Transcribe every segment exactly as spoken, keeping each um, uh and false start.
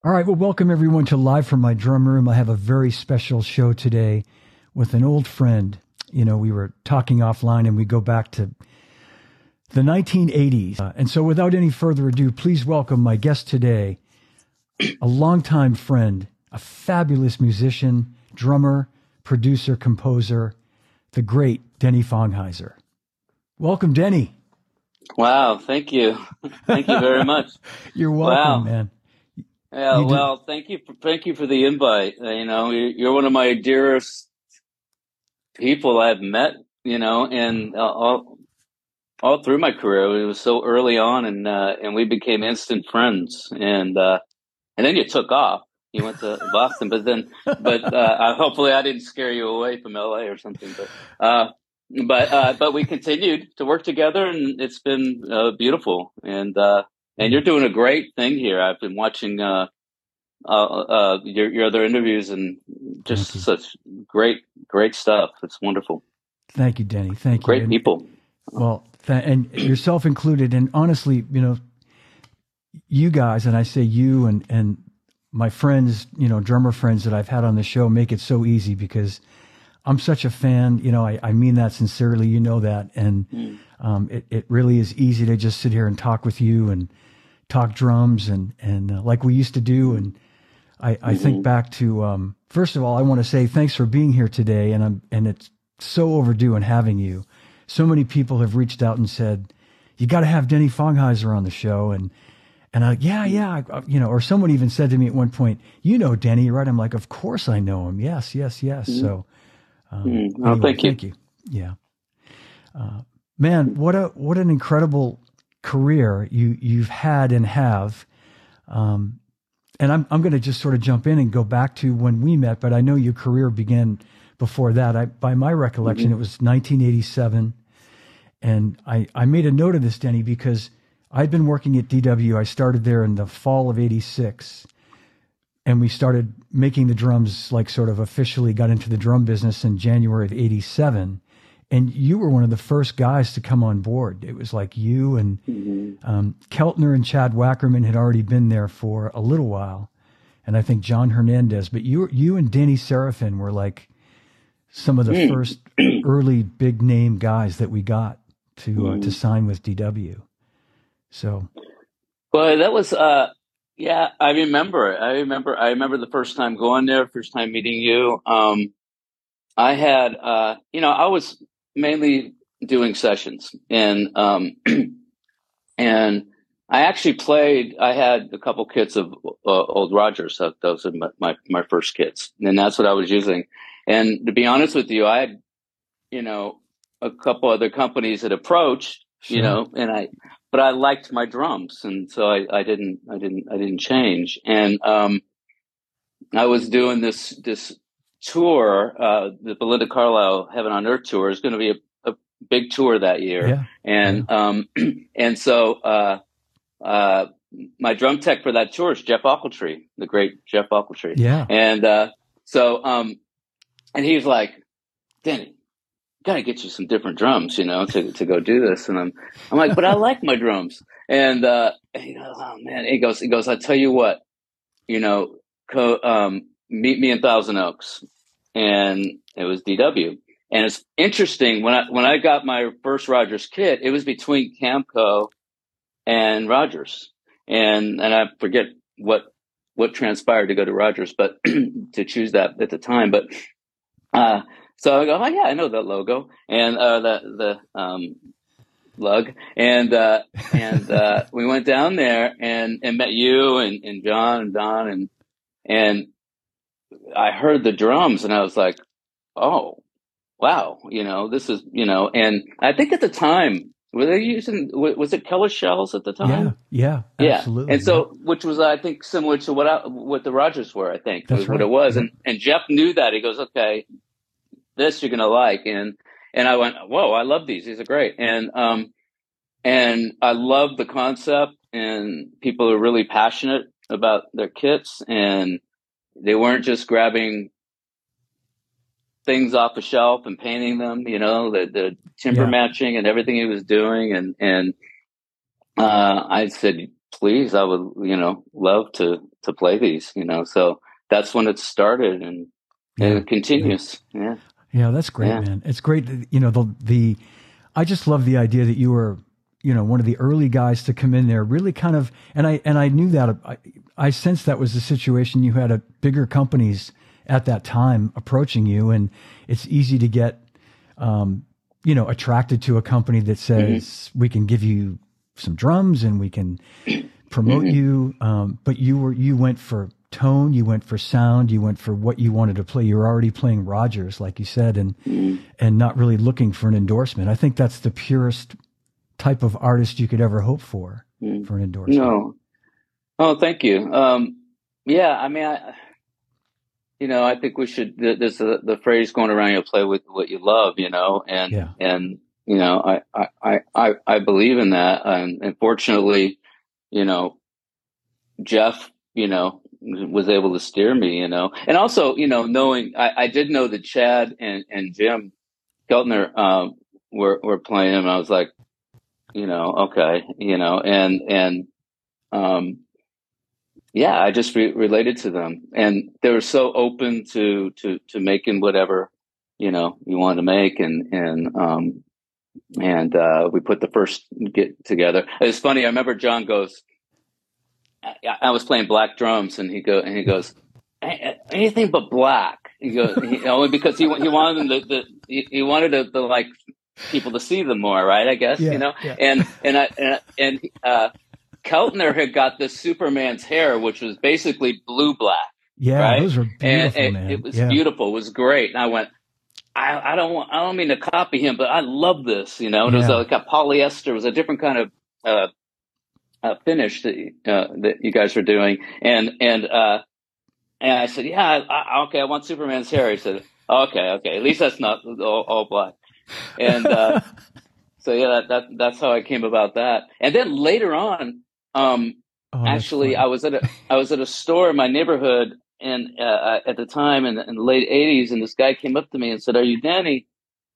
All right, well, welcome everyone to Live from My Drum Room. I have a very special show today with an old friend. You know, we were talking offline and we go back to the nineteen eighties. Uh, and so without any further ado, please welcome my guest today, a longtime friend, a fabulous musician, drummer, producer, composer, the great Denny Fongheiser. Welcome, Denny. Wow, thank you. Thank you very much. You're welcome, Wow. man. Yeah, You did- well, thank you. For, thank you for the invite. Uh, You know, you're, you're one of my dearest people I've met, you know, and uh, all, all through my career. It was so early on, and uh, and we became instant friends. And uh, and then you took off. You went to Boston, but then, but uh, uh, hopefully I didn't scare you away from L A or something. But uh, but uh, but we continued to work together, and it's been uh, beautiful. And uh, and you're doing a great thing here. I've been watching uh, uh, uh, your your other interviews, and just Thank you. such great great stuff. It's wonderful. Thank you, Denny. Thank you. Great And- people. Well, th- and yourself included. And honestly, you know, you guys, and I say you and, and my friends, you know, drummer friends that I've had on the show make it so easy because I'm such a fan. You know, I, I mean that sincerely. You know that. And Mm. um, it, it really is easy to just sit here and talk with you and talk drums and, and uh, like we used to do. And I, I Mm-hmm. think back to, um, first of all, I want to say thanks for being here today. And I'm, and it's so overdue in having you. So many people have reached out and said, you got to have Denny Fongheiser on the show. And, and I, yeah, yeah, I, you know, or someone even said to me at one point, you know, Denny, right? I'm like, of course I know him. Yes, yes, yes. Mhm. So, um, Mm. Oh, anyway, thank you. thank you. Yeah. Uh, man, what a, what an incredible career you, you've had and have. Um, and I'm, I'm going to just sort of jump in and go back to when we met, but I know your career began before that. I, by my recollection, Mhm. it was nineteen eighty-seven. And I, I made a note of this, Denny, because I'd been working at D W. I started there in the fall of eighty-six. And we started making the drums, like sort of officially got into the drum business in January of eighty-seven. And you were one of the first guys to come on board. It was like you and Mhm. um, Keltner and Chad Wackerman had already been there for a little while. And I think John Hernandez. But you, you and Danny Serafin were like some of the Mm. first early big name guys that we got to uh, to Mm. sign with D W. So Well, that was uh yeah, I remember it. I remember I remember the first time going there, first time meeting you. Um I had uh you know, I was mainly doing sessions, and um and I actually played. I had a couple kits of uh, Old Rogers. So those are my, my my first kits, and that's what I was using. And to be honest with you, I had, you know, a couple other companies that approached, you sure. know, and I, but I liked my drums, and so I, I didn't, I didn't, I didn't change. And um, I was doing this this tour, uh, the Belinda Carlisle Heaven on Earth tour is going to be a, a big tour that year, Yeah. and um, and so uh, uh, my drum tech for that tour is Jeff Ochiltree, the great Jeff Ochiltree, Yeah. and uh, so um, and he was like, Denny, gotta get you some different drums, you know, to to go do this. And I'm I'm like, but I like my drums. And uh and he goes, oh man, he goes, he goes, I tell you what, you know, co- um, meet me in Thousand Oaks. And it was D W. And it's interesting, when I when I got my first Rogers kit, it was between Camco and Rogers. And and I forget what what transpired to go to Rogers, but to choose that at the time. But uh so I go, oh yeah, I know that logo and uh the the um lug. And uh and uh we went down there and and met you and, and John and Don, and and I heard the drums and I was like, oh wow, you know, this is, you know, and I think at the time, were they using, wa- was it Keller shells at the Yeah. time? Yeah. Yeah. Absolutely. And Yeah. so, which was, I think, similar to what I, what the Rogers were, I think, That's was what right. it was. Yep. And, and Jeff knew that. He goes, okay, this you're going to like. And, and I went, whoa, I love these. These are great. And, um, and I love the concept, and people are really passionate about their kits, and they weren't just grabbing things off a shelf and painting them, you know, the, the timber Yeah. matching and everything he was doing. And, and, uh, I said, please, I would, you know, love to to play these, you know. So that's when it started, and and Yeah. it continues. Yeah. Yeah, that's great, Yeah. man. It's great. that, You know, the the I just love the idea that you were, you know, one of the early guys to come in there, really kind of, and I and I knew that I, I sensed that was the situation. You had a bigger companies at that time approaching you, and it's easy to get, um, you know, attracted to a company that says Mm-hmm. we can give you some drums and we can promote Mm-hmm. you. Um, but you were you went for tone, you went for sound, you went for what you wanted to play. You were already playing Rogers, like you said, and Mm-hmm. and not really looking for an endorsement. I think that's the purest type of artist you could ever hope for Mm-hmm. for an endorsement. No. Oh, thank you. Um, yeah, I mean, I, you know, I think we should. th- There's the, the phrase going around: you play with what you love, you know, and Yeah, and you know, I I I I I believe in that, and, and fortunately, you know, Jeff, you know, was able to steer me, you know, and also, you know, knowing I, I did know that Chad and and Jim Keltner um, were were playing him, and I was like, you know, okay, you know, and and um, yeah, I just re- related to them, and they were so open to to to making whatever you know you wanted to make, and and um and uh, we put the first get together. It's funny. I remember John goes, I, I was playing black drums, and he go and he goes, anything but black. He goes, he, only because he he wanted them to, the he, he wanted the, the like people to see them more, right? I guess you yeah, know, yeah, and and I and, and uh, Keltner had got this Superman's hair, which was basically blue black, yeah. right? Those are And beautiful, it, it man. was Yeah, beautiful. It was great. And I went, I, I don't want, I don't mean to copy him, but I love this, you know. And it was yeah, like a polyester. It was a different kind of uh, uh, finish that uh, that you guys were doing. And and uh, and I said, yeah, I, I, okay, I want Superman's hair. He said, okay, okay, at least that's not all, all black. And uh, so yeah, that, that that's how I came about that. And then later on, um, oh, that's actually, I funny. was at a I was at a store in my neighborhood, and uh, at the time in, in the late eighties, and this guy came up to me and said, "Are you Danny?"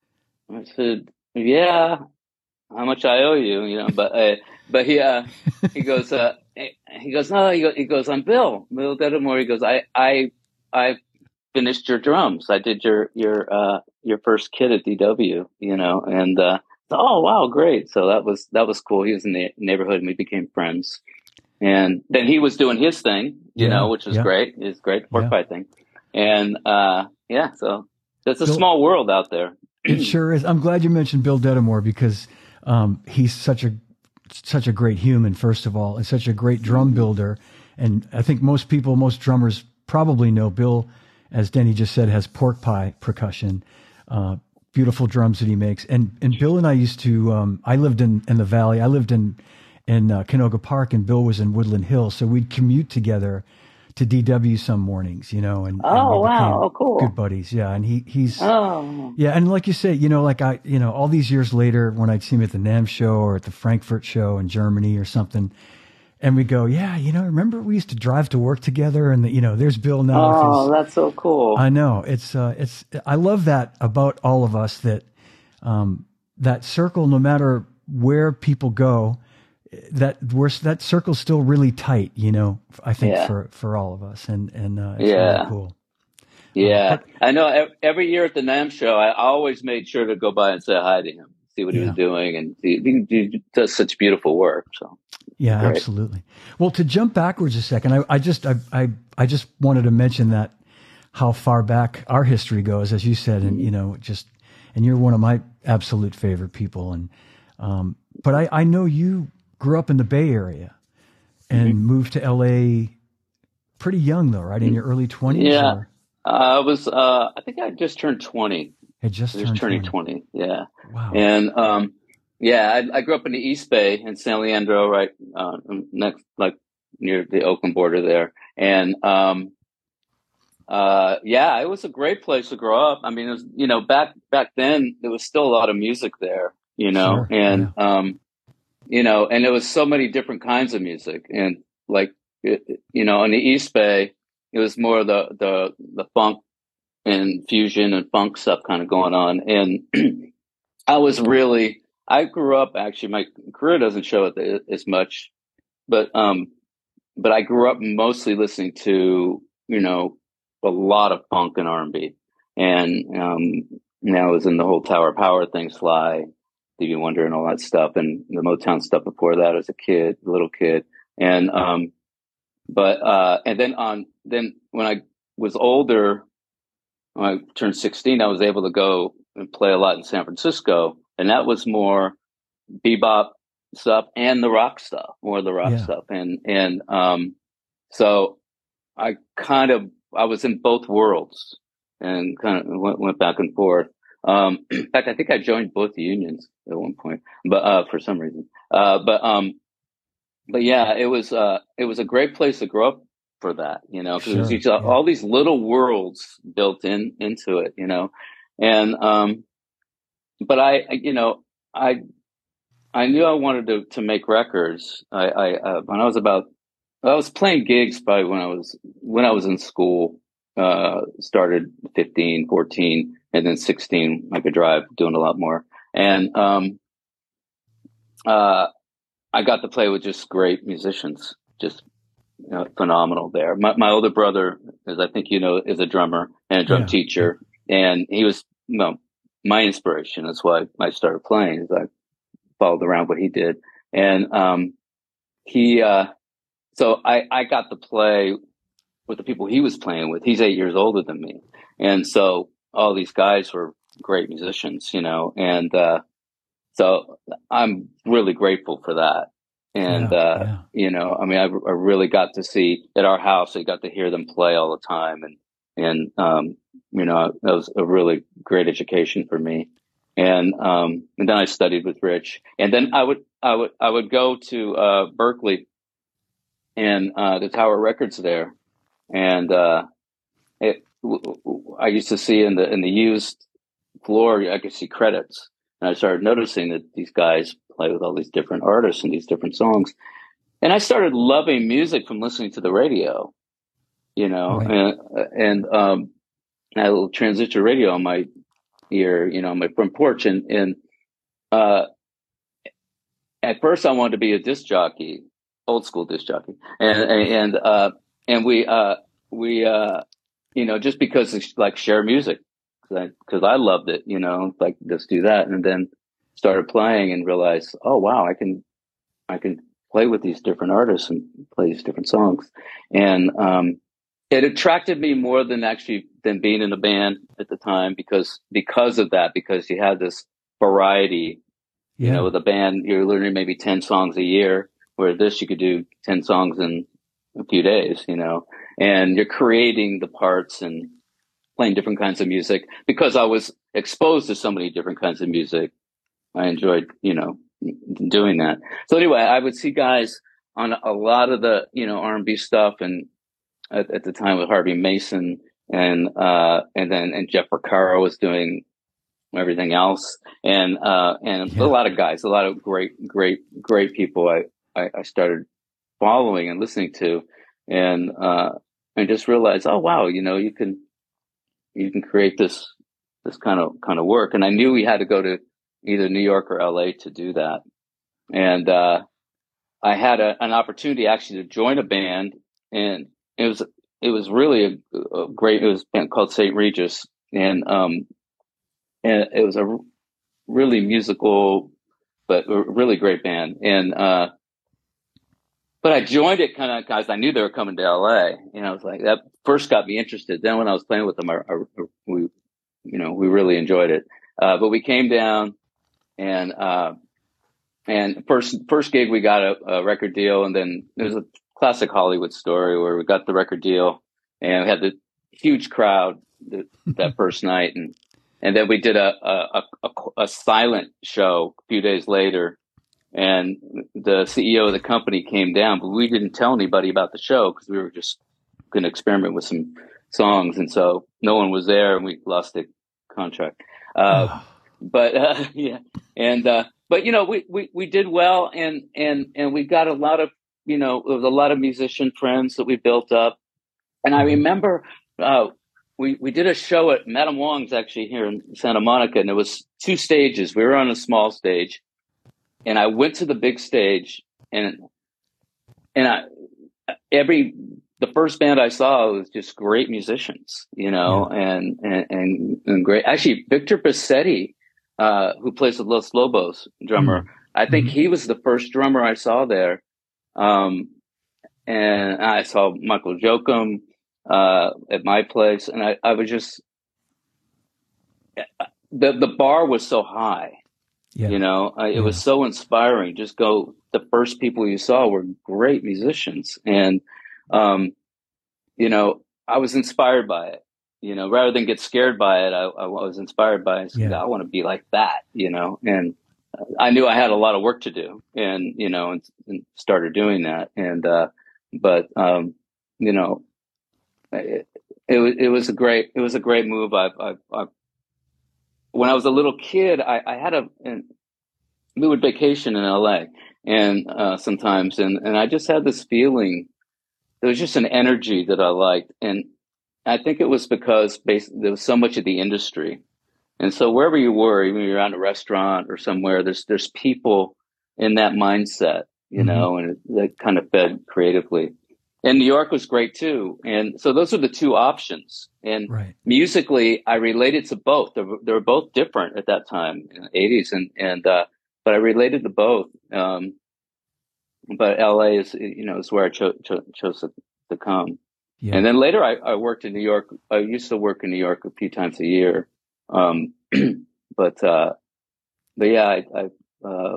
I said, "Yeah." How much I owe you, you know? But uh, but he uh, he goes uh, he goes no he goes, he goes I'm Bill Bill Dedamore. He goes I I I finished your drums. I did your your uh your first kit at D W, you know, and uh oh wow, great. So that was that was cool. He was in the neighborhood and we became friends. And then he was doing his thing, you Yeah, know, which was yeah, great. It's great, the pork yeah. pie thing. And uh yeah, so it's a Bill, small world out there. it sure is. I'm glad you mentioned Bill Dedamore because um, he's such a such a great human, first of all, and such a great drum builder. And I think most people, most drummers probably know Bill, as Denny just said, has pork pie percussion, uh, beautiful drums that he makes. And and Bill and I used to, um, I lived in, in the Valley. I lived in, in uh, Canoga Park, and Bill was in Woodland Hills. So we'd commute together to D W some mornings, you know, and, and we Oh wow, became oh good cool. buddies. Yeah. And he, he's, Oh. yeah, and like you say, you know, like I, you know, all these years later, when I'd see him at the NAMM show or at the Frankfurt show in Germany or something, and we go, yeah, you know, remember we used to drive to work together, and the, you know, there's Bill now with Oh, his. that's so cool. I know it's, uh, it's. I love that about all of us that, um, that circle, no matter where people go, that we're that circle's still really tight. You know, I think Yeah. for for all of us, and and uh, it's really Yeah. cool. Uh, Yeah. but I know ev- every year at the NAMM show, I always made sure to go by and say hi to him, see what he was yeah. doing. And he, he, he does such beautiful work. So Yeah, great. absolutely. Well, to jump backwards a second, I, I just I, I I just wanted to mention that how far back our history goes, as you said, and you know, just and you're one of my absolute favorite people. And um, but I I know you grew up in the Bay Area and Mm-hmm. moved to L A pretty young, though, right? In your early twenties, Yeah. or Uh, I was, uh, I think I just turned twenty. had just Just turned turning twenty. twenty. Yeah. Wow. And, um, yeah, I, I grew up in the East Bay in San Leandro, right, uh, next, like near the Oakland border there. And, um, uh, yeah, it was a great place to grow up. I mean, it was, you know, back, back then there was still a lot of music there, you know, Sure. and, Yeah. um, you know, and there was so many different kinds of music. And like, it, you know, in the East Bay, it was more the, the, the funk and fusion and funk stuff kind of going on. And I was really, I grew up actually, my career doesn't show it as much, but um, but I grew up mostly listening to, you know, a lot of funk and R and B, and um, you know, I was in the whole Tower of Power thing, Sly, Stevie Wonder, and all that stuff, and the Motown stuff before that as a kid, little kid, and um, but uh, and then on then when I was older, when I turned sixteen, I was able to go and play a lot in San Francisco, and that was more bebop stuff and the rock stuff, more of the rock Yeah. stuff, and and um, so I kind of I was in both worlds and kind of went, went back and forth. Um, in fact, I think I joined both unions at one point, but uh, for some reason, uh, but um, but yeah, it was uh, it was a great place to grow up for that, you know, because it was Sure. these, uh, Yeah. all these little worlds built in into it, you know, and um, but I, you know, I I knew I wanted to to make records. I, I uh, when I was about I was playing gigs probably when I was when I was in school. Uh, started fifteen, fourteen, and then sixteen. I could drive, doing a lot more, and um, uh, I got to play with just great musicians, just you know, phenomenal there. My my older brother, as I think you know, is a drummer and a drum Yeah. teacher, and he was you know, my inspiration. That's why I started playing. Is I followed around what he did, and um, he. Uh, so I I got to play with the people he was playing with. He's eight years older than me, and so all these guys were great musicians, you know, and uh, so I'm really grateful for that. And Yeah. uh, Yeah. you know, I mean, I, I really got to see at our house. I got to hear them play all the time, and and um, you know, that was a really great education for me. And um, and then I studied with Rich, and then I would I would I would go to uh, Berkeley and uh, the Tower Records there, and uh, it, I used to see in the in the used floor, I could see credits, and I started noticing that these guys play with all these different artists and these different songs, and I started loving music from listening to the radio, you know, Right. and and um, I had a little transistor radio on my ear, you know, on my front porch, and and uh, at first I wanted to be a disc jockey, old school disc jockey, and and uh, and we uh, we uh, you know, just because it's like share music, because I, I loved it, you know, like let's do that, and then started playing and realized, oh wow, I can I can play with these different artists and play these different songs, and um, it attracted me more than actually than being in a band at the time because because of that, because you had this variety. You know, Yeah. with a band, you're learning maybe ten songs a year, where this you could do ten songs in a few days, you know, and you're creating the parts and playing different kinds of music because I was exposed to so many different kinds of music. I enjoyed, you know, doing that. So anyway, I would see guys on a lot of the, you know, R and B stuff, and at, at the time with Harvey Mason and, uh, and then, and Jeff Porcaro was doing everything else. And, uh, and a Yeah. lot of guys, a lot of great, great, great people I, I, I started following and listening to, and, uh, and just realized, oh, wow, you know, you can, you can create this, this kind of, kind of work. And I knew we had to go to either New York or L A to do that. And, uh, I had a, an opportunity actually to join a band, and it was, it was really a, a great, it was a band called Saint Regis. And, um, and it was a really musical, but a really great band. And, uh, but I joined it kind of guys. I knew they were coming to L A, and I was like, that first got me interested. Then when I was playing with them, I, I, we, you know, we really enjoyed it. Uh, but we came down, and, uh, and first, first gig, we got a, a record deal. And then there was a classic Hollywood story where we got the record deal and we had the huge crowd that, that first night. And, and then we did a, a, a, a silent show a few days later, and the C E O of the company came down, but we didn't tell anybody about the show because we were just going to experiment with some songs. And so no one was there, and we lost the contract. Uh, Oh, but, uh, yeah. And, uh, but, you know, we, we, we did well, and, and, and we got a lot of, you know, there was a lot of musician friends that we built up. And I mhm. remember, uh, we, we did a show at Madame Wong's actually here in Santa Monica, and there was two stages. We were on a small stage, and I went to the big stage, and and I, every, the first band I saw was just great musicians, you know, Yeah. and, and, and, and great, actually Victor Bassetti, uh, who plays with Los Lobos, drummer. Mm. I think Mhm. he was the first drummer I saw there. Um, and I saw Michael Jokum, uh, at my place, and I, I was just, the, the bar was so high. Yeah. You know, uh, it was Yeah. so inspiring. Just go, the first people you saw were great musicians. And, um, you know, I was inspired by it. You know, rather than get scared by it, I, I was inspired by it. Yeah. I want to be like that, you know, and I knew I had a lot of work to do and, you know, and, and started doing that. And, uh, but, um, you know, it, it was, it was a great, it was a great move. I, I, I when I was a little kid, I, I had a, an, we would vacation in L A and uh, sometimes, and and I just had this feeling. There was just an energy that I liked, and I think it was because basically there was so much of the industry, and so wherever you were, even if you're at a restaurant or somewhere, there's there's people in that mindset, you Hmm. know, and it, that kind of fed creatively. And New York was great too, and so those are the two options. And Right. musically, I related to both. They were, they were both different at that time in the eighties, and and uh, but I related to both. Um, but L A is, you know, is where I cho- cho- chose to, to come. And Yeah. then later, I, I worked in New York. I used to work in New York a few times a year. Um, but uh, but yeah, I, I, uh,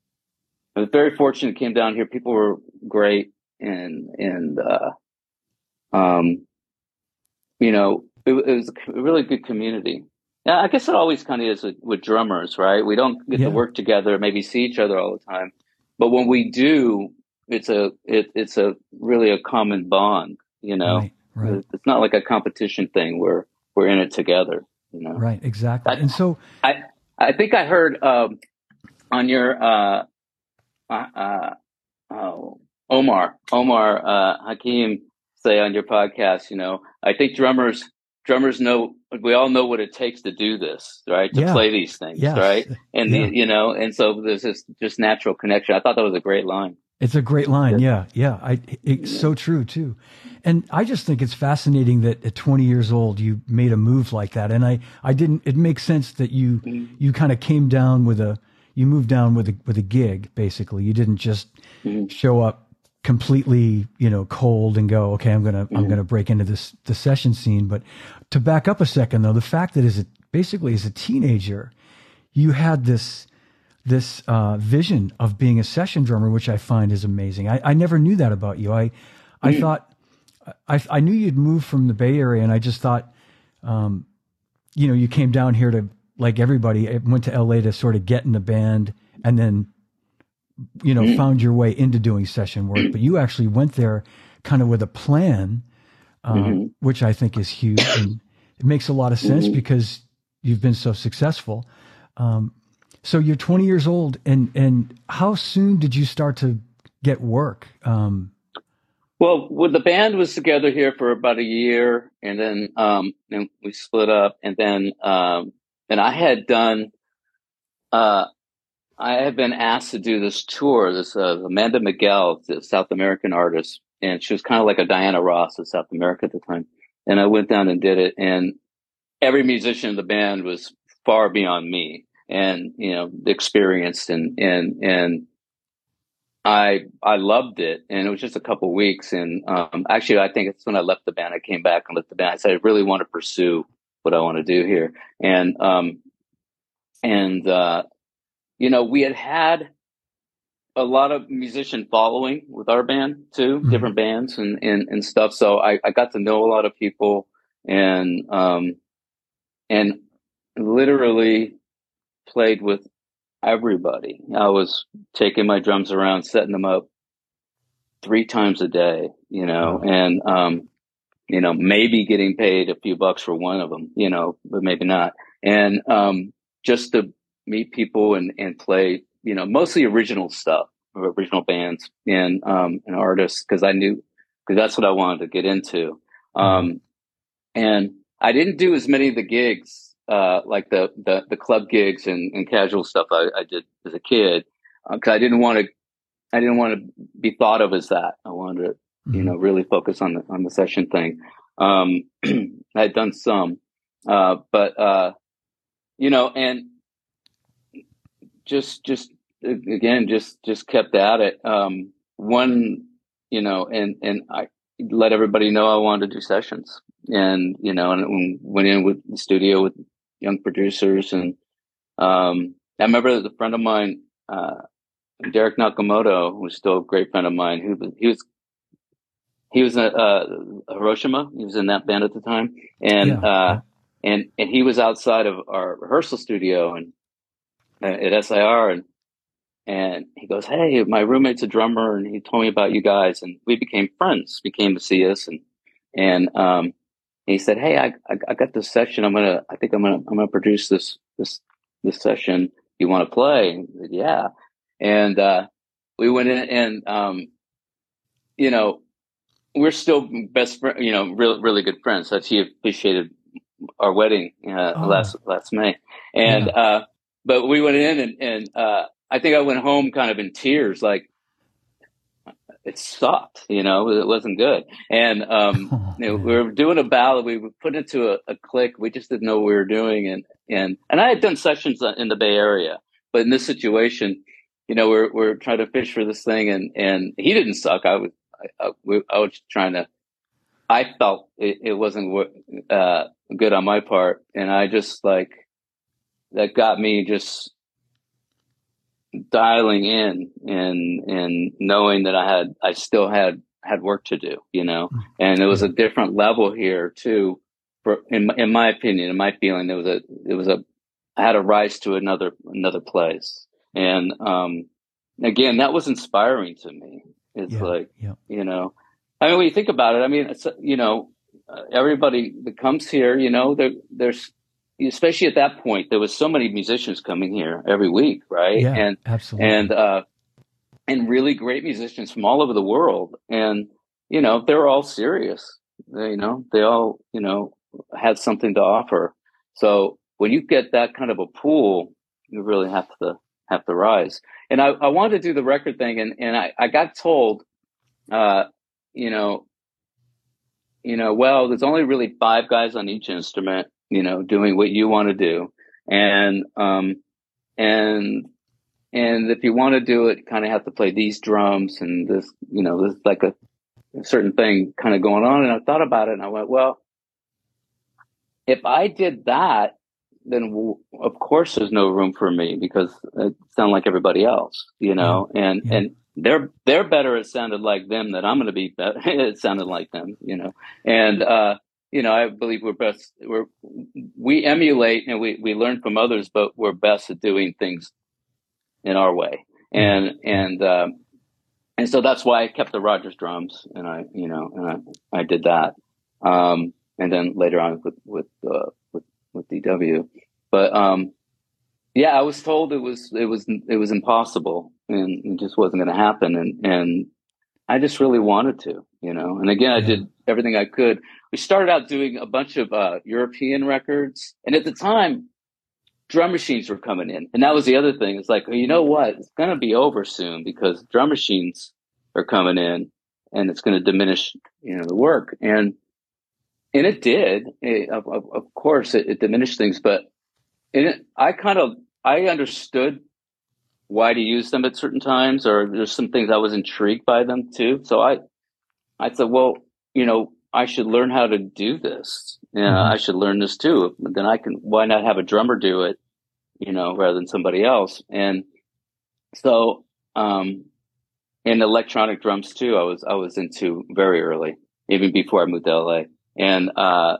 I was very fortunate. Came down here. People were great, and and uh, um, you know, it, it was a really good community. Yeah, I guess it always kind of is with, with drummers, right? We don't get to Yeah. work together, maybe see each other all the time, but when we do, it's a it, it's a really a common bond. You know, Right. Right. it's not like a competition thing. We're we're in it together. You know, Right. Exactly. I And so, I I think I heard um, on your uh, uh, uh, oh, Omar, Omar uh, Hakim say on your podcast, you know, I think drummers drummers know we all know what it takes to do this, right? To yeah. play these things, Yes. right? And the, Yeah. you know, and so there's this just natural connection. I thought that was a great line. It's a great line. Yeah. Yeah. Yeah. I, it's Yeah. so true too. And I just think it's fascinating that at twenty years old, you made a move like that. And I, I didn't, it makes sense that you, Mm-hmm. you kind of came down with a, you moved down with a, with a gig, basically. You didn't just Mm-hmm. show up completely, you know, cold and go, okay, I'm going to, I'm Mm-hmm. going to break into this, the session scene. But to back up a second though, the fact that as a, basically as a teenager, you had this, this uh, vision of being a session drummer, which I find is amazing. I, I never knew that about you. I, I Mm-hmm. thought, I, I knew you'd moved from the Bay Area, and I just thought, um, you know, you came down here to, like everybody, went to L A to sort of get in the band, and then, you know, found your way into doing session work. But you actually went there kind of with a plan, uh, Mm-hmm. which I think is huge, and it makes a lot of sense Mm-hmm. because you've been so successful. Um, so you're twenty years old, and and how soon did you start to get work? Um, Well, well, the band was together here for about a year, and then um, and we split up, and then um, and I had done. Uh, I had been asked to do this tour. This uh, Amanda Miguel, the South American artist, and she was kind of like a Diana Ross of South America at the time. And I went down and did it, and every musician in the band was far beyond me, and you know, experienced, and and and I I loved it, and it was just a couple weeks. And um, actually, I think it's when I left the band. I came back and left the band. I said I really want to pursue what I want to do here, and um and uh, you know, we had had a lot of musician following with our band too, mhm. different bands and, and, and stuff. So I, I got to know a lot of people and, um, and literally played with everybody. I was taking my drums around, setting them up three times a day, you know, Wow. and, um, you know, maybe getting paid a few bucks for one of them, you know, but maybe not. And, um, just to meet people and, and play, you know, mostly original stuff, original bands and, um, and artists. Cause I knew, cause that's what I wanted to get into. Right. Um, and I didn't do as many of the gigs, uh, like the, the, the club gigs and, and casual stuff I, I did as a kid. Uh, cause I didn't want to I didn't want to be thought of as that. I wanted to, Mm-hmm. you know, really focus on the, on the session thing. Um, I had done some, uh, but, uh, you know, and just, just again, just, just kept at it. Um, one, you know, and, and I let everybody know I wanted to do sessions, and, you know, and went in with the studio with young producers. And, um, I remember a friend of mine, uh, Derek Nakamoto, who was still a great friend of mine, who he was, he was a, uh, Hiroshima. He was in that band at the time. And, Yeah, uh, yeah. and, and he was outside of our rehearsal studio and uh, at S I R, and, and he goes, "Hey, my roommate's a drummer, and he told me about you guys." And we became friends. He came to see us, and, and, um, he said, "Hey, I, I, I got this session. I'm going to, I think I'm going to, I'm going to produce this, this, this session. You want to play?" And I said, "Yeah." And, uh, we went in, and, um, you know, we're still best friends, you know, really, really good friends. So he appreciated our wedding, uh, Oh, last, last May. And, yeah. uh, but we went in, and, and, uh, I think I went home kind of in tears, like, it sucked, you know, it wasn't good. And, um, Oh, you know, we man. were doing a ballad. We were put into a, a click. We just didn't know what we were doing. And, and, and I had done sessions in the Bay Area, but in this situation, you know, we're, we're trying to fish for this thing, and, and he didn't suck. I was, I, I, we, I was trying to, I felt it, it wasn't, uh, good on my part. And I just like, that got me just dialing in, and and knowing that I had I still had had work to do, you know, and it was Yeah. a different level here too. For in my- in my opinion, in my feeling, there was a it was a I had to rise to another another place, and um, again, that was inspiring to me. It's Yeah. like, Yeah. you know, I mean, when you think about it, I mean, it's, you know, uh, everybody that comes here, you know, there there's especially at that point, there was so many musicians coming here every week, right? Yeah. And and Absolutely. uh, and really great musicians from all over the world, and you know, they were all serious. They, you know, they all, you know, had something to offer. So when you get that kind of a pool, you really have to have to rise. And I, I wanted to do the record thing, and and I, I got told, uh, you know, you know, well, there's only really five guys on each instrument, you know, doing what you want to do. And, um, and, and if you want to do it, kind of have to play these drums and this, you know, there's like a, a certain thing kind of going on. And I thought about it, and I went, well, if I did that, then w- of course there's no room for me, because I sound like everybody else, you Yeah. know, and, Yeah. and they're, they're better. It sounded like them, that I'm going to be better. It sounded like them, you know, and, uh, you know, I believe we're best, we're, we emulate and we, we learn from others, but we're best at doing things in our way. Yeah. And, Yeah. and, um, and so that's why I kept the Rogers drums, and I, you know, and I, I did that. Um, and then later on with, with, uh, with, with D W. But, um, yeah, I was told it was, it was, it was impossible, and it just wasn't going to happen. And, and I just really wanted to, you know, and again, I Yeah. did everything I could. We started out doing a bunch of, uh, European records. And at the time, drum machines were coming in. And that was the other thing. It's like, well, you know what? It's going to be over soon, because drum machines are coming in, and it's going to diminish, you know, the work. And, and it did. It, of, of, of course, it, it diminished things, but it, I kind of, I understood why to use them at certain times, or there's some things I was intrigued by them too. So I, I said, well, you know, I should learn how to do this. You know, Mm-hmm. I should learn this too. Then I can, why not have a drummer do it, you know, rather than somebody else? And so, um, in electronic drums too, I was, I was into very early, even before I moved to L A. And, uh,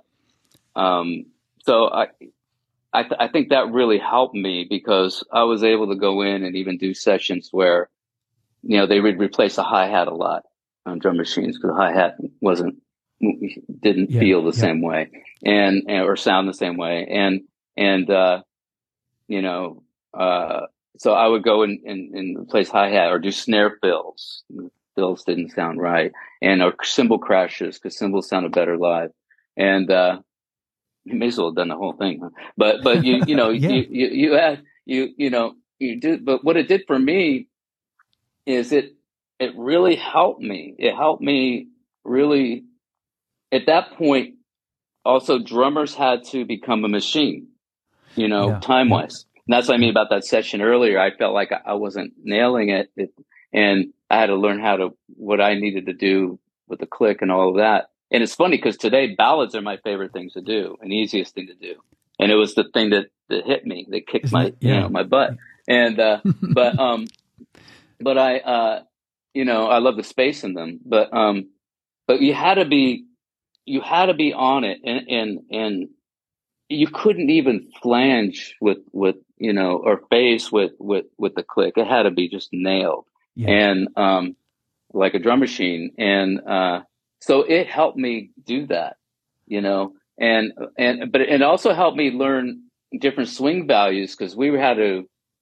um, so I, I, th- I think that really helped me, because I was able to go in and even do sessions where, you know, they would replace the hi-hat a lot on drum machines, because the hi-hat wasn't, didn't Yeah. feel the Yeah. same way, and, and or sound the same way. And, and, uh, you know, uh, so I would go and, and, and replace hi-hat or do snare fills. Fills didn't sound right. And, or cymbal crashes, because cymbals sounded better live. And, uh, you may as well have done the whole thing, huh? But, but you, you know, Yeah. you, you, you had, you, you know, you did, but what it did for me is it, it really helped me. It helped me really at that point. Also, drummers had to become a machine, you know, Yeah. time Yeah. wise. And that's what I mean about that session earlier. I felt like I wasn't nailing it, it, and I had to learn how to what I needed to do with the click and all of that. And it's funny because today ballads are my favorite things to do and easiest thing to do. And it was the thing that, that hit me, that kicked Isn't my it? Yeah. you know my butt. And uh, but um, but I uh, you know I love the space in them. But um, but you had to be you had to be on it, and and and you couldn't even flange with with you know or face with with with the click. It had to be just nailed, Yeah. and um, like a drum machine. And uh, so it helped me do that, you know, and and but it also helped me learn different swing values because we had to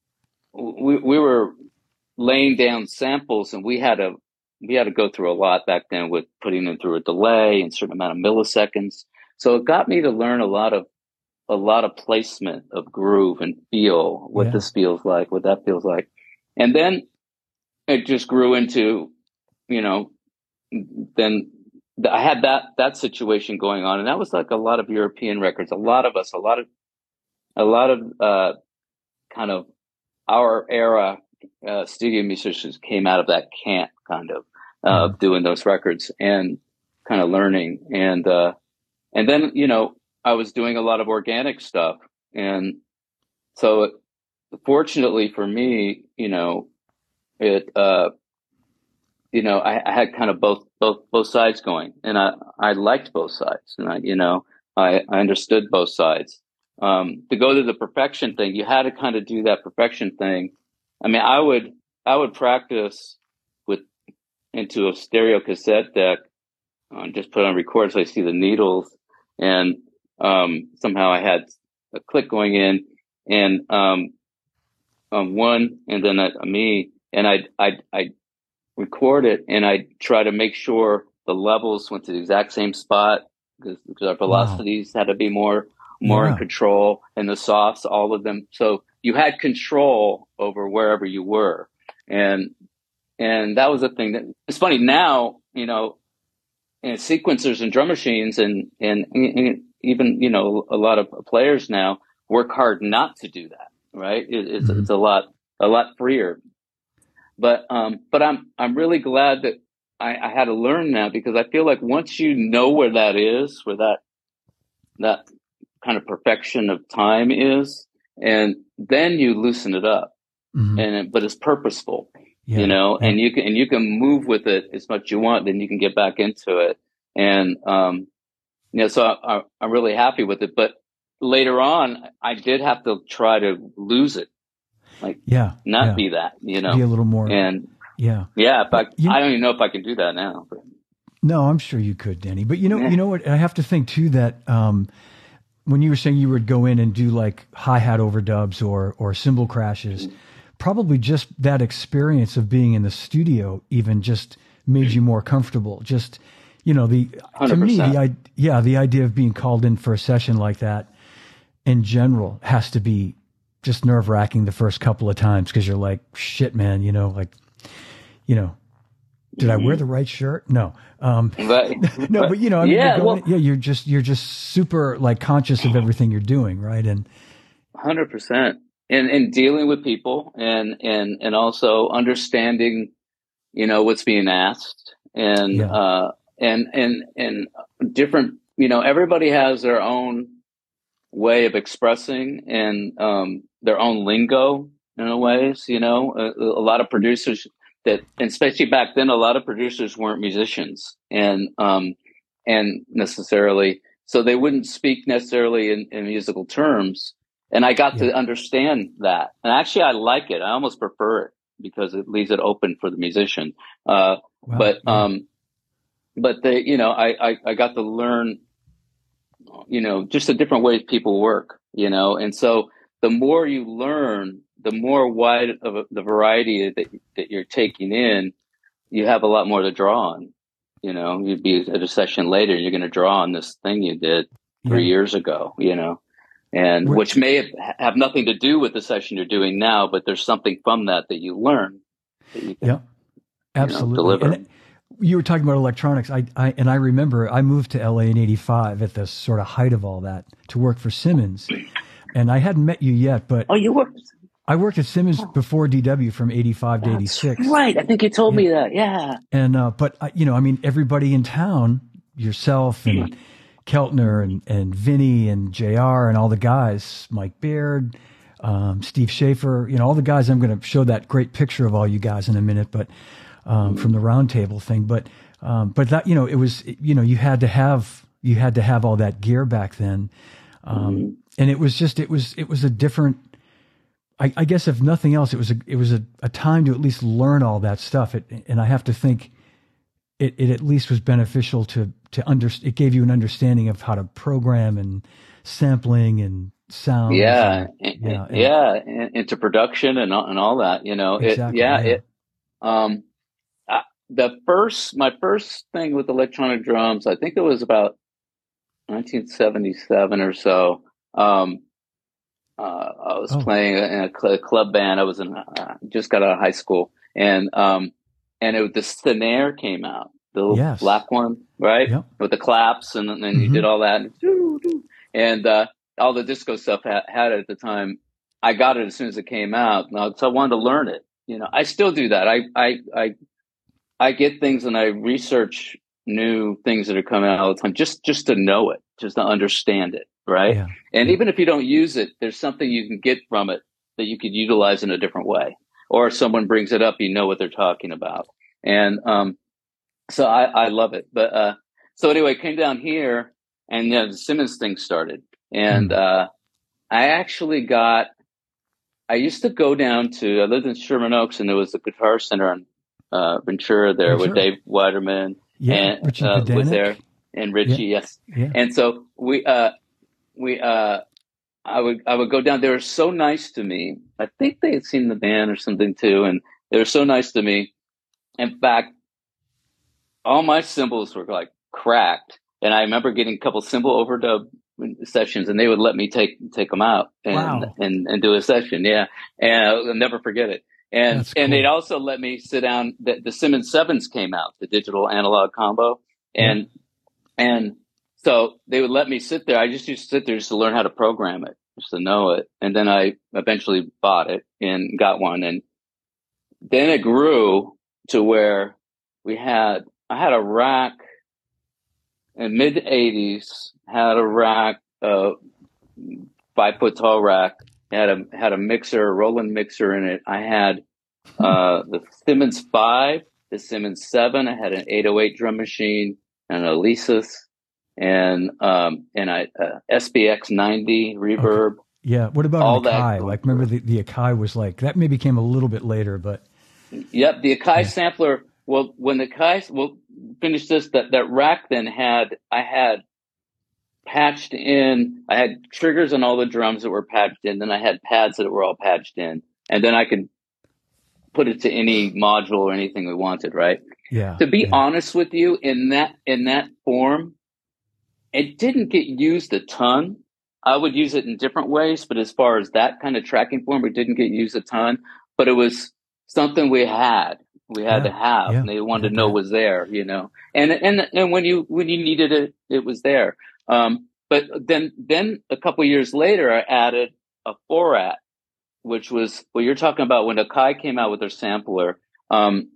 we we were laying down samples, and we had to we had to go through a lot back then with putting them through a delay and certain amount of milliseconds. So it got me to learn a lot of a lot of placement of groove and feel, what Yeah. this feels like, what that feels like. And then it just grew into, you know, then I had that that situation going on, and that was like a lot of European records. A lot of us, a lot of a lot of uh, kind of our era uh, studio musicians came out of that camp, kind of uh, Mhm. doing those records and kind of learning. And uh, and then you know I was doing a lot of organic stuff, and so fortunately for me, you know, it uh, you know I, I had kind of both both both sides going, and I I liked both sides, and I you know I I understood both sides. Um, to go to the perfection thing, you had to kind of do that perfection thing. I mean, I would I would practice with into a stereo cassette deck, uh, just put on record so I see the needles, and um, somehow I had a click going in, and um, um, one, and then a, a me, and I I I record it, and I try to make sure the levels went to the exact same spot because, because our Wow. velocities had to be more more in Yeah. control, and the softs, all of them. So you had control over wherever you were, and and that was the thing that it's funny now, you know, and sequencers and drum machines and, and and even you know a lot of players now work hard not to do that, right? It, it's Mhm. it's a lot a lot freer. But um, but I'm I'm really glad that I, I had to learn that because I feel like once you know where that is, where that that kind of perfection of time is, and then you loosen it up, Mhm. and it, but it's purposeful, you Yeah. know, Yeah. and you can and you can move with it as much as you want, then you can get back into it, and um, you know, so I, I, I'm really happy with it. But later on, I did have to try to lose it, like Yeah. not Yeah. be that, you Be know, a little more. and Yeah. yeah, if I, Well, you I don't even know if I can do that now. But no, I'm sure you could, Danny. But you know, you yeah, know what? I have to think too that um, when you were saying you would go in and do like hi hat overdubs or or cymbal crashes, probably just that experience of being in the studio even just made you more comfortable. Just you know the to hundred me the percent. I yeah the idea of being called in for a session like that in general has to be just nerve wracking the first couple of times because you're like shit, man. You know, like you know. Did I wear the right shirt? No. Um, But, no, but but you know, I mean, you're yeah, going, well, yeah, you're just, you're just super like conscious of everything you're doing. Right. And hundred percent. And and dealing with people and and and also understanding, you know, what's being asked and yeah, uh and and and different. You know, everybody has their own way of expressing and um, their own lingo in a ways. You know, a, a lot of producers that, and especially back then, a lot of producers weren't musicians and um, and necessarily, so they wouldn't speak necessarily in, in musical terms. And I got yeah, to understand that, and actually, I like it. I almost prefer it because it leaves it open for the musician. Uh, wow, but yeah, um, but they, you know, I, I I got to learn you know, just the different ways people work, you know, and so the more you learn, the more wide of a, the variety that that you're taking in, you have a lot more to draw on. You know, you'd be at a session later, you're going to draw on this thing you did three yeah. years ago, you know, and Where, which may have, have nothing to do with the session you're doing now, but there's something from that that you learn that you yeah. can. you know, Absolutely. deliver. And you were talking about electronics. I, I and I remember I moved to L A in eighty-five at the sort of height of all that to work for Simmons. And I hadn't met you yet, but Oh, you worked. I worked at Simmons before D W from eighty-five to That's eighty-six. right. I think you told Yeah. me that. Yeah. And uh, but uh, you know, I mean, everybody in town, yourself and Keltner and and Vinny and J R and all the guys, Mike Baird, um, Steve Schaefer, you know, all the guys. I'm going to show that great picture of all you guys in a minute, but um, mm-hmm. from the roundtable thing. But um, but that, you know, it was, you know, you had to have you had to have all that gear back then, um, mm-hmm. and it was just it was it was a different. I, I guess if nothing else, it was a it was a, a time to at least learn all that stuff. It, and I have to think it, it at least was beneficial to to under it gave you an understanding of how to program and sampling and sound. Yeah, and, yeah, and, yeah, and into production and all, and all that. You know, exactly, it, yeah, yeah. it. Um, I, the first my first thing with electronic drums, I think it was about nineteen seventy-seven or so. Um, Uh, I was oh. playing in a cl- club band. I was in, uh, just got out of high school, and um, and it, the snare came out, the little yes. black one, right, yep. with the claps, and then mm-hmm. you did all that, and, and uh, all the disco stuff ha- had it at the time. I got it as soon as it came out, so I wanted to learn it. You know, I still do that. I I I I get things and I research new things that are coming out all the time, just just to know it, just to understand it. Right. Yeah. And yeah. even if you don't use it, there's something you can get from it that you could utilize in a different way. Or if someone brings it up, you know what they're talking about. And um, so I, I love it. But uh, so anyway, came down here and you know, the Simmons thing started. And mm. uh, I actually got, I used to go down to, I lived in Sherman Oaks, and there was a Guitar Center on uh, Ventura there with Dave Weiderman. Yeah, and Richie uh, Pedanek. was there. And Richie, yeah. yes. Yeah. And so we, uh, We, uh, I would, I would go down. They were so nice to me. I think they had seen the band or something too. And they were so nice to me. In fact, all my cymbals were like cracked. And I remember getting a couple cymbal overdub sessions, and they would let me take, take them out and, wow. and, and do a session. Yeah. And I'll never forget it. And, That's cool. and they'd also let me sit down. The, the Simmons Sevens came out, the digital analog combo. And, yeah. and, So they would let me sit there. I just used to sit there just to learn how to program it, just to know it. And then I eventually bought it and got one. And then it grew to where we had, I had a rack in mid eighties, had a rack, uh, five foot tall rack, had a, had a mixer, a Roland mixer in it. I had, uh, the Simmons five, the Simmons seven. I had an eight oh eight drum machine and a Alesis. And um and I uh, S B X ninety reverb. Okay. Yeah. What about all an Akai? that? Like, remember the, the Akai was like that. Maybe came a little bit later, but yep, the Akai yeah. sampler. Well, when the Akai, well, finish this. That that rack then had I had patched in. I had triggers on all the drums that were patched in. Then I had pads that were all patched in, and then I could put it to any module or anything we wanted. Right. Yeah. To be yeah. honest with you, in that in that form, it didn't get used a ton. I would use it in different ways, but as far as that kind of tracking form, it didn't get used a ton. But it was something we had, we had yeah, to have, yeah, and they wanted to yeah. know was there, you know. And and and when you when you needed it, it was there. Um, but then then a couple of years later, I added a Forat, which was what you're talking about when Akai came out with their sampler. Um,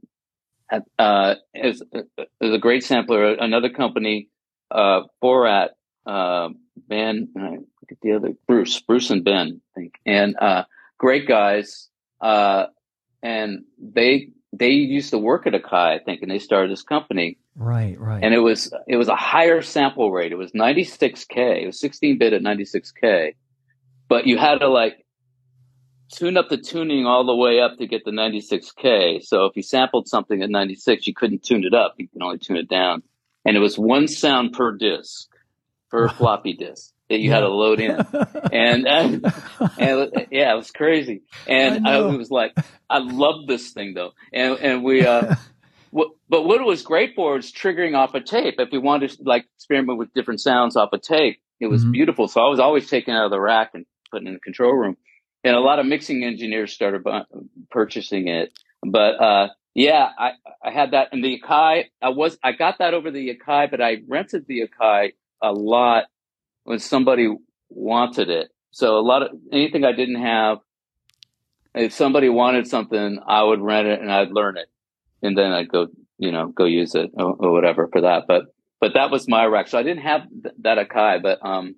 uh, is is a great sampler. Another company. Uh, Forat, uh, Ben, I forget the other, Bruce, Bruce and Ben, I think, and, uh, great guys. Uh, and they, they used to work at Akai, I think, and they started this company. Right, right. And it was, it was a higher sample rate. It was ninety-six K. It was sixteen bit at ninety-six K, but you had to like tune up the tuning all the way up to get the ninety-six K. So if you sampled something at ninety-six, you couldn't tune it up. You can only tune it down. And it was one sound per disc, per wow. floppy disk that you yeah. had to load in. And, and, and yeah, it was crazy. And I, I was like, I love this thing though. And, and we, uh, w- but what it was great for is triggering off a tape. If we wanted to like experiment with different sounds off a tape, it was mm-hmm. beautiful. So I was always taking it out of the rack and putting it in the control room. And a lot of mixing engineers started bu- purchasing it. But, uh, Yeah, I, I had that in the Akai. I was I got that over the Akai, but I rented the Akai a lot when somebody wanted it. So a lot of anything I didn't have, if somebody wanted something, I would rent it and I'd learn it, and then I'd go, you know, go use it or, or whatever for that. But but that was my rec. So I didn't have th- that Akai, but um,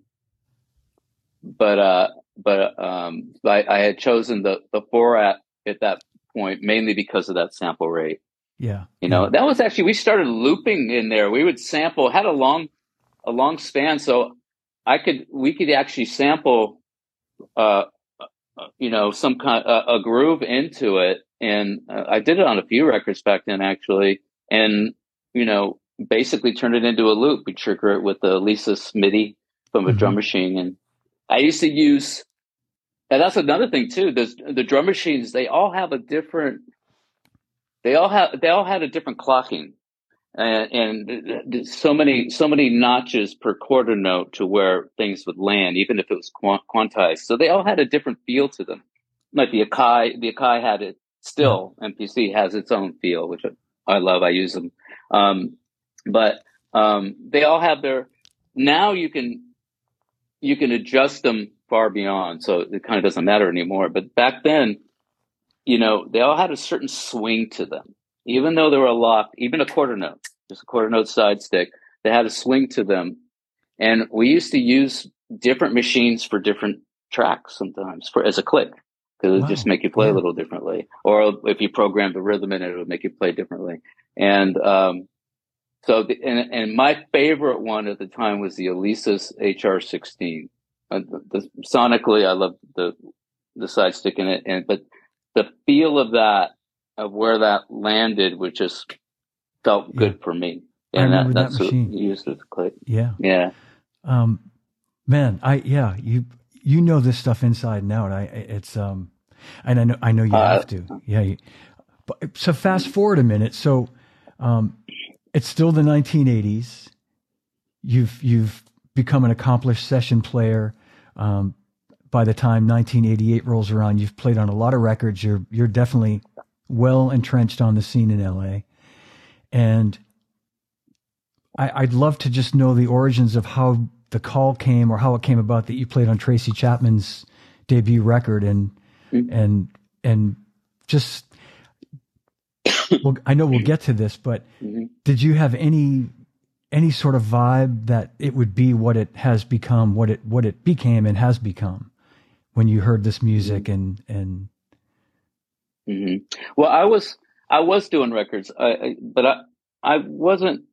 but uh, but um, I, I had chosen the the Forat at that point mainly because of that sample rate. Yeah, You yeah. know, that was actually we started looping in there. We would sample had a long a long span, so I could we could actually sample uh you know some kind uh, a groove into it, and uh, I did it on a few records back then actually, and you know basically turned it into a loop. We trigger it with the Alesis MIDI from a Mm-hmm. drum machine, and I used to use. And that's another thing too. There's, the drum machines, they all have a different. They all have. They all had a different clocking, and, and so many so many notches per quarter note to where things would land, even if it was quantized. So they all had a different feel to them. Like the Akai, the Akai had it Yeah. still. M P C has its own feel, which I love. I use them, um, but um, they all have their. Now you can you can adjust them far beyond, so it kind of doesn't matter anymore. But back then, you know, they all had a certain swing to them, even though they were locked, even a quarter note, just a quarter note side stick, they had a swing to them. And we used to use different machines for different tracks sometimes for as a click, because it would just Wow. make you play a Yeah. little differently. Or if you programmed the rhythm in it, it would make you play differently. And, um, so, the, and, and my favorite one at the time was the Alesis H R sixteen. Uh, the, the, sonically, I loved the, the side stick in it, and, but the feel of that, of where that landed, which just felt Yeah. good for me. I And that, remember that that's what machine. you used as a click. Yeah. Yeah. Um, man, I, yeah, you, you know this stuff inside and out. I, it's, um, and I know, I know you Uh, have to. Yeah. You, but, so fast forward a minute. So, um, it's still the nineteen eighties. You've, you've become an accomplished session player. Um, by the time nineteen eighty-eight rolls around, you've played on a lot of records. You're, you're definitely well entrenched on the scene in L A. And I, I'd love to just know the origins of how the call came or how it came about that you played on Tracy Chapman's debut record, and mm-hmm. and and just well, I know we'll get to this, but mm-hmm. did you have any any sort of vibe that it would be what it has become, what it what it became and has become when you heard this music? Mm-hmm. and and Mm-hmm. Well, I was I was doing records, I, I, but I I wasn't.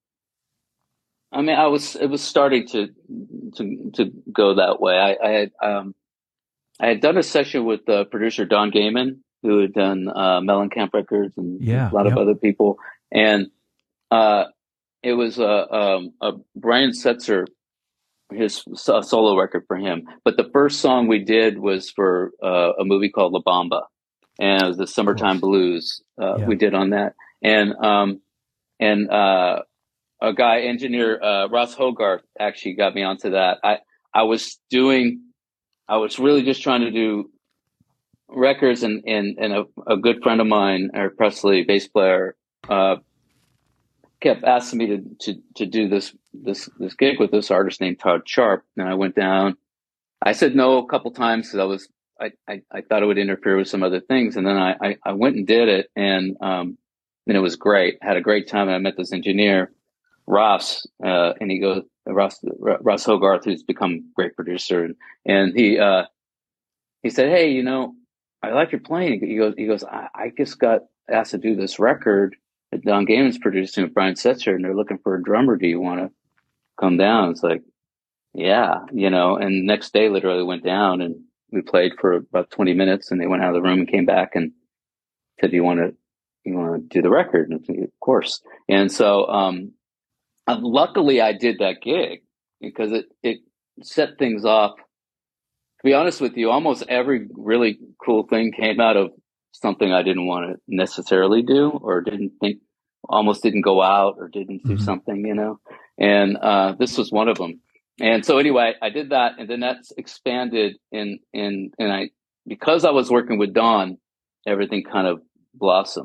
I mean, I was. It was starting to to to go that way. I, I had um I had done a session with uh, producer Don Gaiman, who had done uh, Mellencamp Records and yeah, a lot of yep. other people, and uh, it was a um, a Brian Setzer, his a solo record for him. But the first song we did was for uh, a movie called La Bamba, and it was the Of Summertime course. Blues. Uh, Yeah. we did on that, and um and uh, a guy engineer uh, Ross Hogarth actually got me onto that. I I was doing. I was really just trying to do records, and and, and a, a good friend of mine, Eric Presley, bass player, uh, kept asking me to, to to do this this this gig with this artist named Todd Sharp, and I went down. I said no a couple times because I was I, I, I thought it would interfere with some other things, and then I, I, I went and did it, and um and it was great. Had a great time, and I met this engineer, Ross, uh, and he goes Ross Ross Hogarth, who's become a great producer, and and he uh he said, hey, you know, I like your playing. He goes, he goes, I, I just got asked to do this record that Don Gaiman's producing with Brian Setzer, and they're looking for a drummer. Do you want to come down? It's like, yeah, you know, and next day literally went down and we played for about twenty minutes, and they went out of the room and came back and said, do you want to, you want to do the record? And I said, of course. And so, um, luckily I did that gig because it, it set things off. To be honest with you, almost every really cool thing came out of something I didn't want to necessarily do, or didn't think, almost didn't go out, or didn't do Mm-hmm. something, you know, and, uh, this was one of them. And so anyway, I did that, and then that's expanded in, in, and I, because I was working with Don, everything kind of blossomed.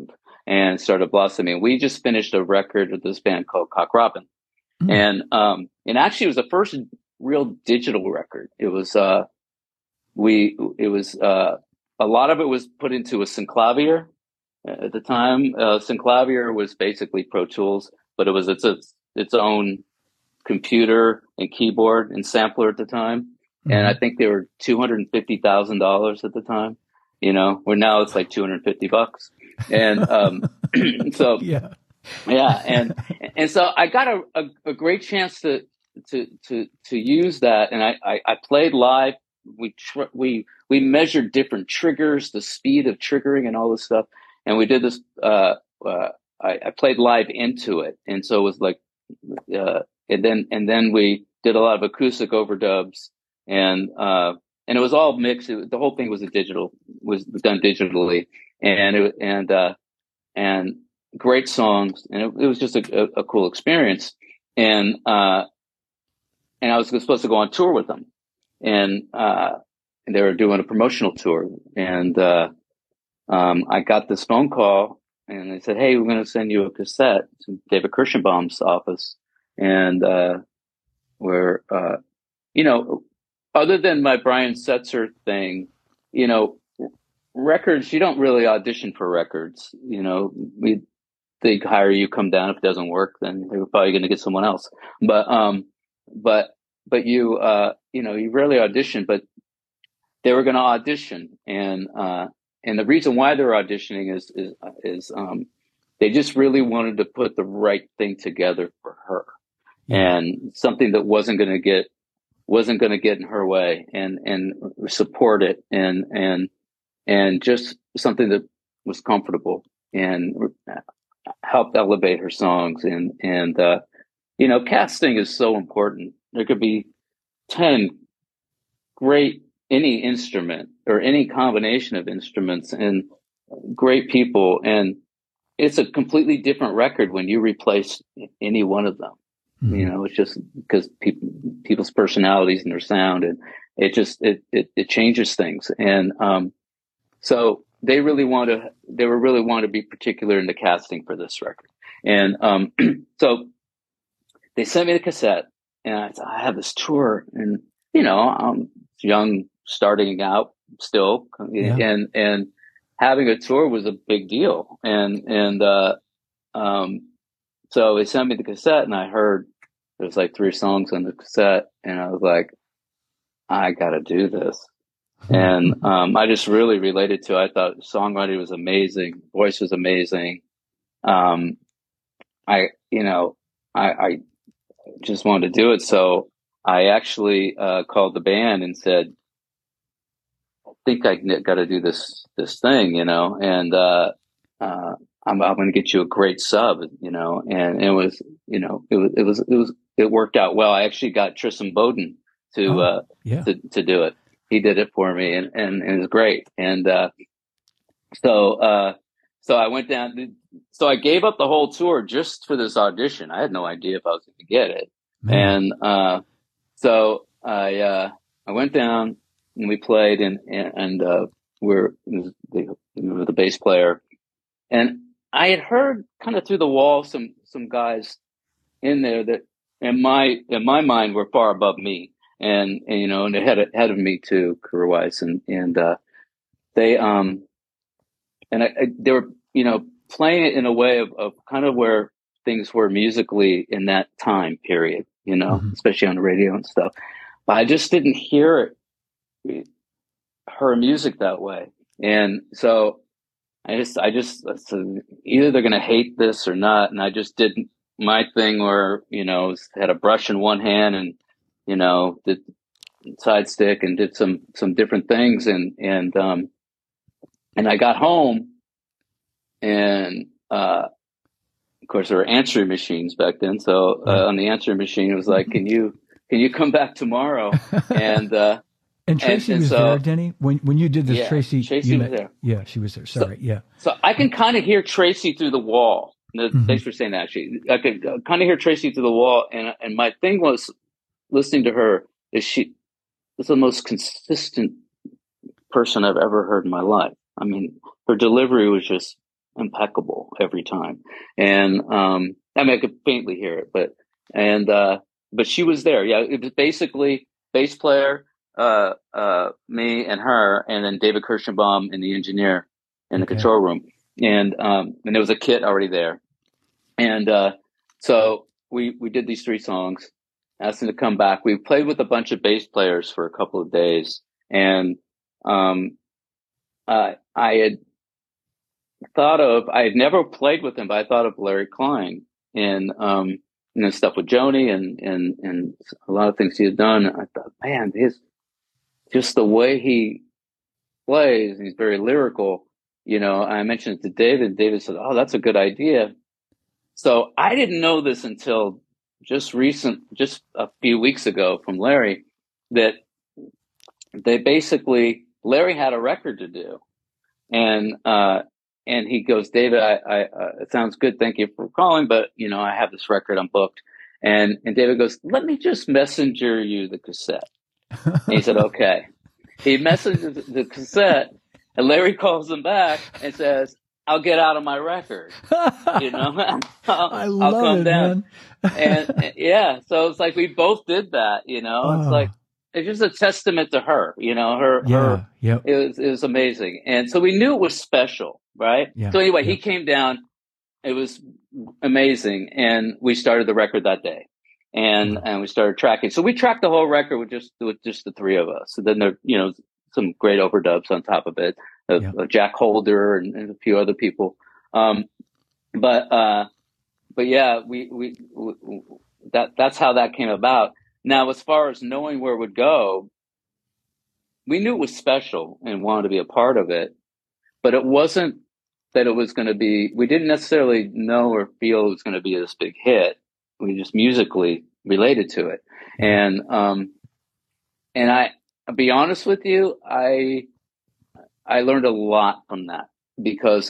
and started blossoming. We just finished a record with this band called Cock Robin. Mm. And, um, and actually it was the first real digital record. It was, uh, we, it was, uh, a lot of it was put into a synclavier at the time. Uh, synclavier was basically Pro Tools, but it was its, its, its own computer and keyboard and sampler at the time. Mm-hmm. And I think they were two hundred fifty thousand dollars at the time, you know, where now it's like two hundred fifty bucks. And, um, so, yeah. yeah. And, and so I got a, a, a great chance to, to, to, to use that. And I, I, I played live. We, tr- we, we measured different triggers, the speed of triggering and all this stuff. And we did this, uh, uh, I, I played live into it. And so it was like, uh, and then, and then we did a lot of acoustic overdubs, and, uh, and it was all mixed. It, the whole thing was a digital, was done digitally, and it, and, uh, and great songs. And it, it was just a, a, a cool experience. And, uh, and I was supposed to go on tour with them, and, uh, and they were doing a promotional tour. And, uh, um, I got this phone call, and they said, "Hey, we're going to send you a cassette to David Kirschenbaum's office." And, uh, where, uh, you know, other than my Brian Setzer thing, you know, records, you don't really audition for records. You know, we, they hire you, come down. If it doesn't work, then they're probably going to get someone else. But, um, but, but you, uh, you know, you rarely audition, but they were going to audition. And, uh, and the reason why they're auditioning is, is, is, um, they just really wanted to put the right thing together for her. Yeah. And something that wasn't going to get, wasn't going to get in her way, and, and support it, and, and, and just something that was comfortable and helped elevate her songs. And, and, uh, you know, casting is so important. There could be ten great, any instrument or any combination of instruments and great people. And it's a completely different record when you replace any one of them. Mm-hmm. You know, it's just because people, people's personalities and their sound, and it just, it, it, it changes things. And, um, so they really want to, they were really want to be particular in the casting for this record. And, um, so they sent me the cassette, and I said, I have this tour, and, you know, I'm young, starting out still, yeah. and, and having a tour was a big deal. And, and, uh, um, so they sent me the cassette, and I heard there was like three songs on the cassette, and I was like, I gotta do this. And, um, I just really related to it. I thought songwriting was amazing. Voice was amazing. Um, I, you know, I, I just wanted to do it. So I actually, uh, called the band and said, I think I got to do this, this thing, you know, and, uh, uh, I'm, I'm going to get you a great sub, you know, and it was, you know, it was, it was, it was, it worked out well. I actually got Tristan Bowden to, oh, uh, yeah. to, to do it. He did it for me, and, and, and it was great. And, uh, so, uh, so I went down, so I gave up the whole tour just for this audition. I had no idea if I was going to get it. Man. And, uh, so I, uh, I went down, and we played, and, and, and uh, we're the, the bass player, and I had heard kind of through the wall some, some guys in there that in my, in my mind were far above me, and, and you know, and they had ahead of me too, career wise. And, and, uh, they, um, and I, I, they were, you know, playing it in a way of, of kind of where things were musically in that time period, you know, mm-hmm. especially on the radio and stuff. But I just didn't hear it, her music that way. And so I just, I just, so either they're going to hate this or not. And I just did my thing where, you know, had a brush in one hand, and, you know, did side stick and did some, some different things. And, and, um, and I got home, and, uh, of course there were answering machines back then. So, uh, on the answering machine, it was like, can you, can you come back tomorrow? And, uh, And Tracy and, and was so, there, Denny? When when you did this, yeah, Tracy, Tracy you was met, there. Yeah, she was there. Sorry, so, yeah. So I can kind of hear Tracy through the wall. Mm-hmm. Thanks for saying that, actually. I could uh, kind of hear Tracy through the wall. And and my thing was, listening to her, is she is the most consistent person I've ever heard in my life. I mean, her delivery was just impeccable every time. And um, I mean, I could faintly hear it, but and uh, but she was there. Yeah, it was basically bass player, uh, uh, me and her, and then David Kirschenbaum and the engineer in the Okay. control room. And um, and there was a kit already there. And uh, so we we did these three songs. Asked them to come back. We played with a bunch of bass players for a couple of days, and um, uh, I had thought of I had never played with him, but I thought of Larry Klein and um, you know, stuff with Joni and and and a lot of things he had done. I thought, man, his just the way he plays, he's very lyrical. You know, I mentioned it to David. And David said, "Oh, that's a good idea." So I didn't know this until just recent, just a few weeks ago from Larry, that they basically, Larry had a record to do. And, uh, and he goes, "David, I, I, uh, it sounds good. Thank you for calling, but you know, I have this record, I'm booked." And, and David goes, "Let me just messenger you the cassette." And he said, "Okay." He messages the cassette, and Larry calls him back and says, "I'll get out of my record." You know, I'll, I love I'll come it, down. man. and, and yeah, so it's like we both did that. You know, Oh. it's like it's just a testament to her. You know, her, Yeah, her. yep. It was it was amazing, and so we knew it was special, right? Yeah, so anyway, yeah. he came down. It was amazing, and we started the record that day. And Wow. and we started tracking. So we tracked the whole record with just with just the three of us. And then there, you know, some great overdubs on top of it, of, Yeah. of Jack Holder and, and a few other people. Um, but uh, but yeah, we, we we that that's how that came about. Now, as far as knowing where it would go, we knew it was special and wanted to be a part of it, but it wasn't that it was going to be. We didn't necessarily know or feel it was going to be this big hit. We just musically related to it. Yeah. And, um, and I, I'll be honest with you, I, I learned a lot from that because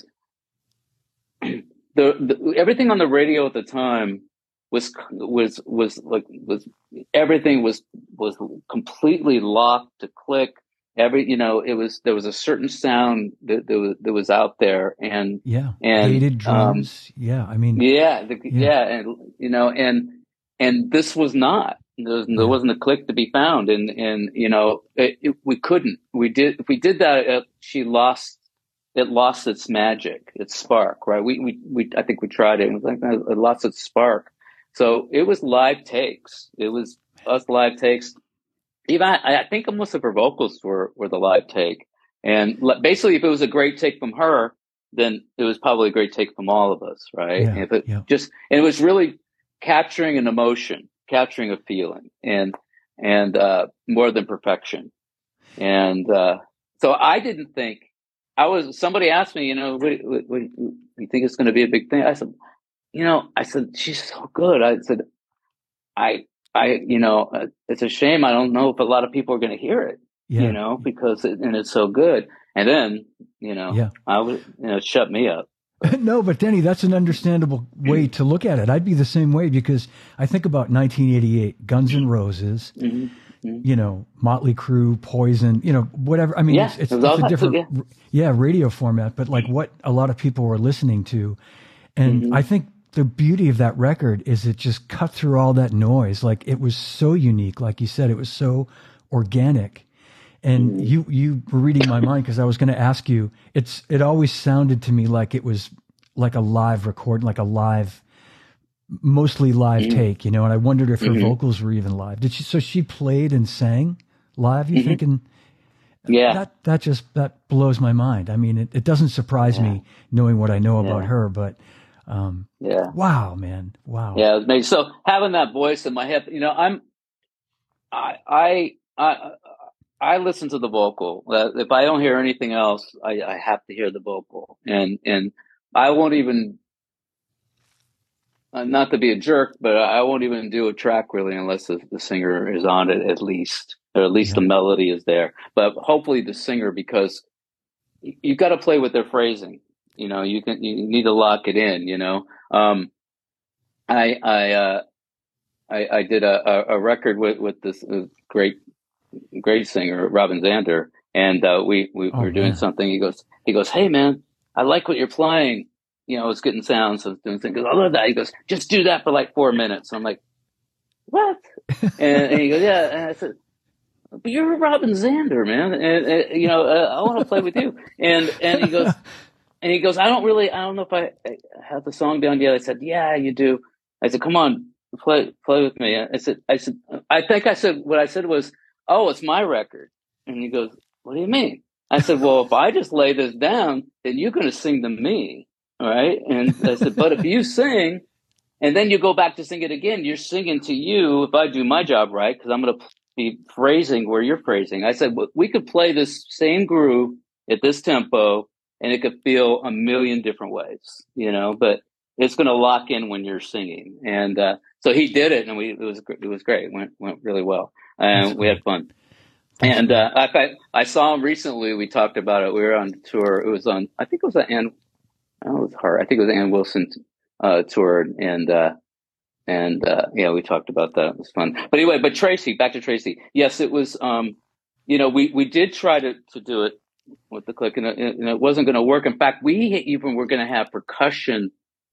the, the, everything on the radio at the time was, was, was like, was, everything was, was completely locked to click. Every, you know, it was, there was a certain sound that, that was, that was out there, and, Yeah. and, Gated drums. Um, yeah. I mean, yeah, the, yeah. yeah. And, you know, and, and this was not, there, was, Yeah. there wasn't a click to be found. And, and, you know, it, it, we couldn't, we did, if we did that, it, she lost, it lost its magic, its spark, right? We, we, we, I think we tried it and it was like, it lost its spark. So it was live takes. It was us live takes. Even I, I think most of her vocals were, were the live take. And basically, if it was a great take from her, then it was probably a great take from all of us, right? Yeah, And if it yeah. just, and it was really capturing an emotion, capturing a feeling, and and uh, more than perfection. And uh, so I didn't think I was. Somebody asked me, you know, what, what, what, you think it's going to be a big thing? I said, you know, I said she's so good. I said, I. I, you know, uh, it's a shame. I don't know if a lot of people are going to hear it, Yeah. you know, because it, and it's so good. And then, you know, Yeah. I was, you know, shut me up. No, but Denny, that's an understandable way to look at it. I'd be the same way because I think about nineteen eighty-eight, Guns N' Roses, Mm-hmm. Mm-hmm. you know, Motley Crue, Poison, you know, whatever. I mean, Yeah, it's, it's, it was it's all a that different, too, yeah. yeah, radio format, but like what a lot of people were listening to. And Mm-hmm. I think the beauty of that record is it just cut through all that noise. Like it was so unique. Like you said, it was so organic. And Mm-hmm. you, you were reading my mind because I was going to ask you, it's, it always sounded to me like it was like a live record, like a live, mostly live Mm-hmm. take, you know, and I wondered if her Mm-hmm. vocals were even live. Did she, so she played and sang live, you Mm-hmm. think? And Yeah. that, that just, that blows my mind. I mean, it, it doesn't surprise Yeah. me knowing what I know about Yeah. her, but, um, Yeah. wow, man. Wow. Yeah. It was amazing. So having that voice in my head, you know, I'm, I, I, I, I listen to the vocal. Uh, if I don't hear anything else, I, I have to hear the vocal, and and I won't even, uh, not to be a jerk, but I won't even do a track really unless the, the singer is on it at least, or at least Yeah. the melody is there. But hopefully the singer, because you, you got to play with their phrasing. You know, you can you need to lock it in. You know, um, I I uh, I, I did a, a, a record with with this uh, great. great singer, Robin Zander. And, uh, we, we Oh, were doing man. something. He goes, he goes, "Hey man, I like what you're playing. you know, I was getting sounds. So I was doing things. He goes, I love that. He goes, just do that for like four minutes. I'm like, what? and, and he goes, yeah. And I said, but you're Robin Zander, man. And, and you know, uh, I want to play with you. And, and he goes, and he goes, I don't really, I don't know if I, I have the song down yet. I said, yeah, you do. I said, come on, play, play with me. I said, I said, I think I said, what I said was, oh, it's my record. And he goes, what do you mean? I said, well, if I just lay this down, then you're going to sing to me. All right. And I said, but if you sing and then you go back to sing it again, you're singing to you if I do my job right, because I'm going to be phrasing where you're phrasing. I said, well, we could play this same groove at this tempo and it could feel a million different ways, you know, but it's going to lock in when you're singing. And uh, so he did it, and we it was it was great. It went went really well, and we had fun. That's and uh, I I saw him recently. We talked about it. We were on tour. It was on. I think it was an Ann. I don't know, it was her. I think it was Ann Wilson uh, tour, and uh, and uh, yeah, we talked about that. It was fun. But anyway, but Tracy, back to Tracy. Yes, it was. Um, you know, we we did try to to do it with the click, and it, and it wasn't going to work. In fact, we even were going to have percussion.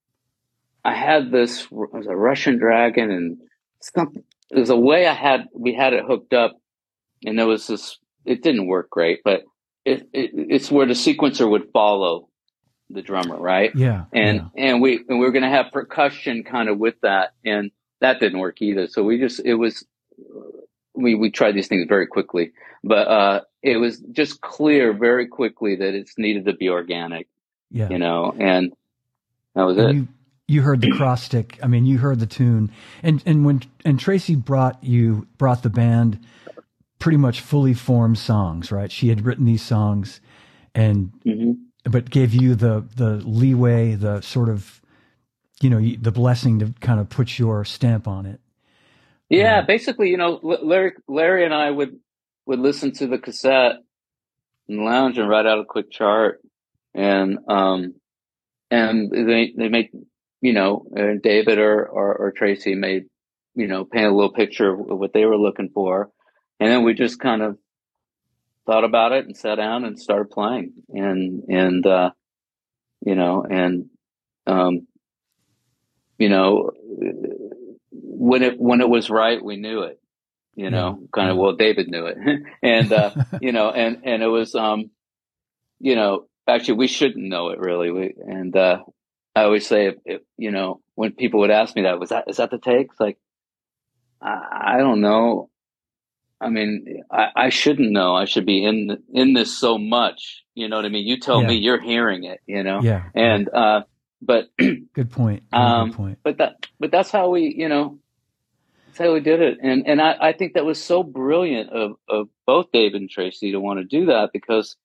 I had this, it was a Russian Dragon, and something, it was a way I had, we had it hooked up, and there was this, it didn't work great, but it, it it's where the sequencer would follow the drummer, right? Yeah. And, yeah. and we, and we were going to have percussion kind of with that, and that didn't work either. So we just, it was, we, we tried these things very quickly, but, uh, it was just clear very quickly that it's needed to be organic, yeah. you know, and that was and it. You, You heard the cross stick. I mean, you heard the tune, and and when and Tracy brought you brought the band pretty much fully formed songs, right? She had written these songs, and mm-hmm. but gave you the the leeway, the sort of, you know, the blessing to kind of put your stamp on it. Yeah, um, basically, you know, Larry Larry and I would would listen to the cassette in the lounge and write out a quick chart, and um and they they make. You know, uh, David or, or, or Tracy made, you know, paint a little picture of what they were looking for. And then we just kind of thought about it and sat down and started playing. And, and, uh, you know, and, um, you know, when it, when it was right, we knew it, you know, yeah. kind of, well, David knew it. and, uh, you know, and, and it was, um, you know, actually we shouldn't know it really. We, and, uh, I always say, if, if, you know, when people would ask me that, was that, is that the take? It's like, I, I don't know. I mean, I, I shouldn't know. I should be in, in this so much. You know what I mean? You tell yeah. me, you're hearing it, you know? Yeah. And, yeah. uh, but, good point. um, good point. But that, but that's how we, you know, that's how we did it. And, and I, I think that was so brilliant of, of both Dave and Tracy to want to do that, because,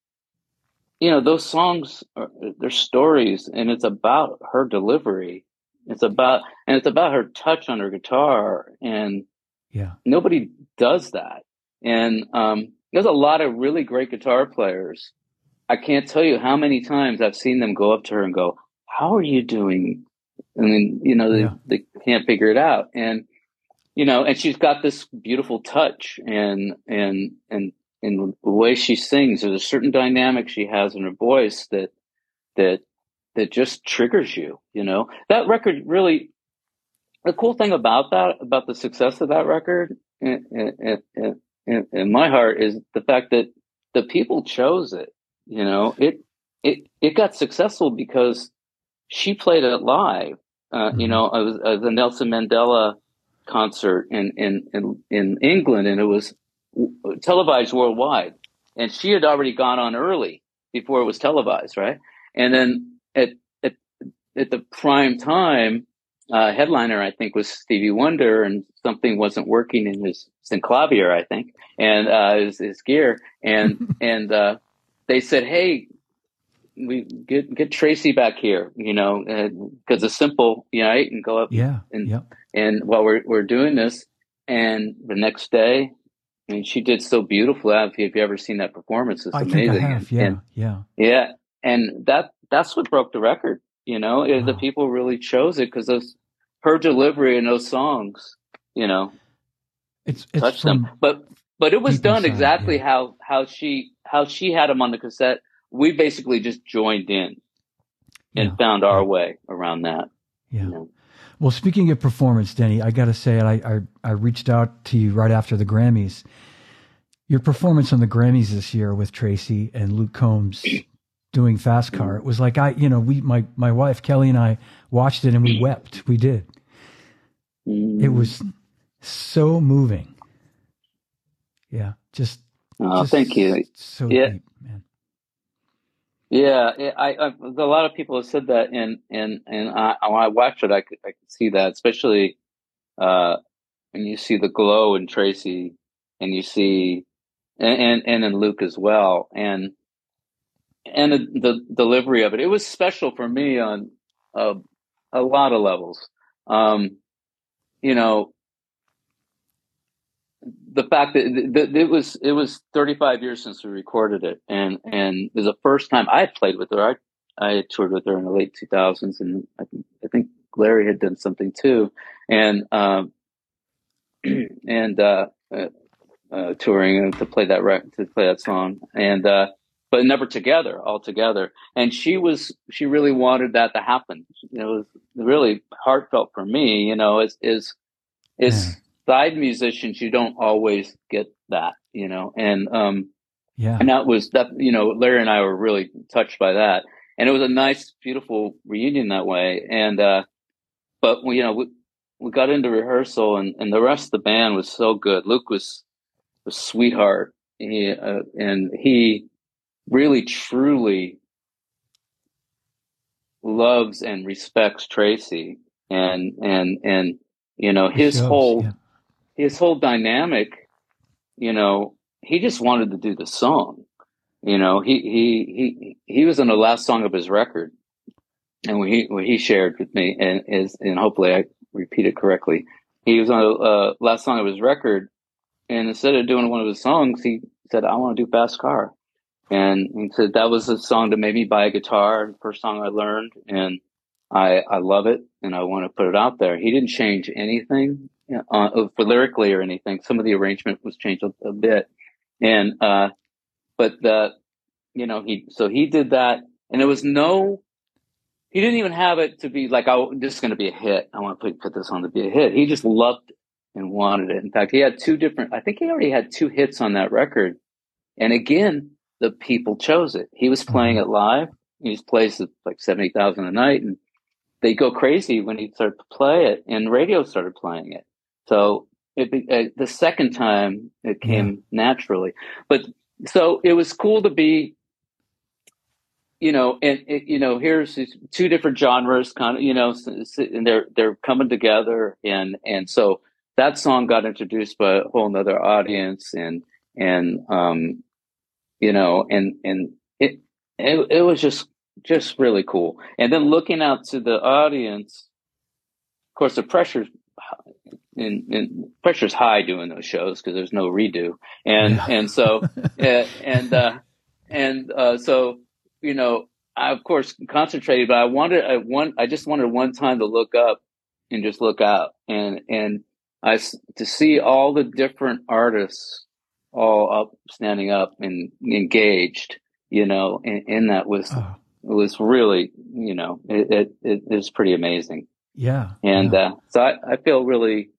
you know, those songs are, they're stories, and it's about her delivery. It's about, and it's about her touch on her guitar, and yeah, nobody does that. And, um, there's a lot of really great guitar players. I can't tell you how many times I've seen them go up to her and go, how are you doing? I mean, you know, they, yeah. they can't figure it out. And, you know, and she's got this beautiful touch, and, and, and, in the way she sings, there's a certain dynamic she has in her voice that that that just triggers you. You know, that record really. The cool thing about that, about the success of that record, in, in, in, in my heart, is the fact that the people chose it. You know, it it it got successful because she played it live. Uh, mm-hmm. You know, it was, it was the Nelson Mandela concert in in in, in England, and it was televised worldwide, and she had already gone on early before it was televised, right? And then at at, at the prime time, uh, headliner I think was Stevie Wonder, and something wasn't working in his synclavier, I think, and uh, his, his gear, and and uh, they said, "Hey, we get get Tracy back here," you know, because it's simple, you know, and go up, yeah, and yep. and while we're we're doing this, and the next day. I mean, she did so beautifully. If you've ever seen that performance, it's I amazing. Think I have. Yeah, and, yeah, yeah. And that that's what broke the record. You know, wow. The people really chose it because those her delivery and those songs, you know, it's, it's touched them. But but it was done inside, exactly yeah. how how she how she had them on the cassette. We basically just joined in. and Yeah. found our Yeah. way around that. Yeah. You know? Well, speaking of performance, Denny, I got to say, I, I I reached out to you right after the Grammys. Your performance on the Grammys this year with Tracy and Luke Combs doing Fast Car, it was like I, you know, we, my my wife Kelly and I watched it and we wept. We did. It was so moving. Yeah, just. Oh, just thank you. So yeah. deep, man. Yeah, I, I, a lot of people have said that, and and and I, when I watched it, I could I could see that, especially uh, when you see the glow in Tracy, and you see, and and, and in Luke as well, and and the, the delivery of it. It was special for me on uh, a lot of levels. Um, you know, the fact that, that it was it was thirty-five years since we recorded it, and and it was the first time I had played with her. I I had toured with her in the late two thousands, and I, I think Larry had done something too, and um, and uh, uh, uh, touring to play that rec- to play that song, and uh, but never together, all together. And she was she really wanted that to happen. It was really heartfelt for me. You know, is is is. Yeah. Side musicians, you don't always get that, you know, and um, yeah, and that was that, you know, Larry and I were really touched by that, and it was a nice, beautiful reunion that way. And uh, but we, you know, we we got into rehearsal, and, and the rest of the band was so good. Luke was a sweetheart, he, uh, and he really, truly loves and respects Tracy, and and and you know, it his shows, whole. Yeah. His whole dynamic, you know, he just wanted to do the song. You know, he he he he was on the last song of his record, and when he when he shared with me, and is and hopefully I repeat it correctly, he was on the uh, last song of his record, and instead of doing one of his songs, he said, "I want to do Fast Car," and he said that was a song that made me buy a guitar, the first song I learned, and I I love it, and I want to put it out there. He didn't change anything. Uh, for lyrically or anything. Some of the arrangement was changed a, a bit, and uh, but the you know he so he did that, and there was no, he didn't even have it to be like, oh, this is going to be a hit. I want to put put this on to be a hit. He just loved it and wanted it. In fact, he had two different. I think he already had two hits on that record, and again, the people chose it. He was playing mm-hmm. it live. He was plays like seventy thousand a night, and they go crazy when he started to play it, and radio started playing it. So it, uh, the second time it came yeah. naturally, but so it was cool to be, you know, and it, you know, here's these two different genres, kind of, you know, and they're they're coming together, and and so that song got introduced by a whole nother audience, and and um, you know, and and it it, it was just just really cool, and then looking out to the audience, of course, the pressure's in, in pressure's high doing those shows because there's no redo, and yeah. and so uh, and uh, and uh, so you know, I of course concentrated, but I wanted I want I just wanted one time to look up and just look out, and and I to see all the different artists all up standing up and engaged, you know, and, and that was oh. it was really, you know, it it, it was pretty amazing. Yeah. And yeah. uh, so I, I feel really,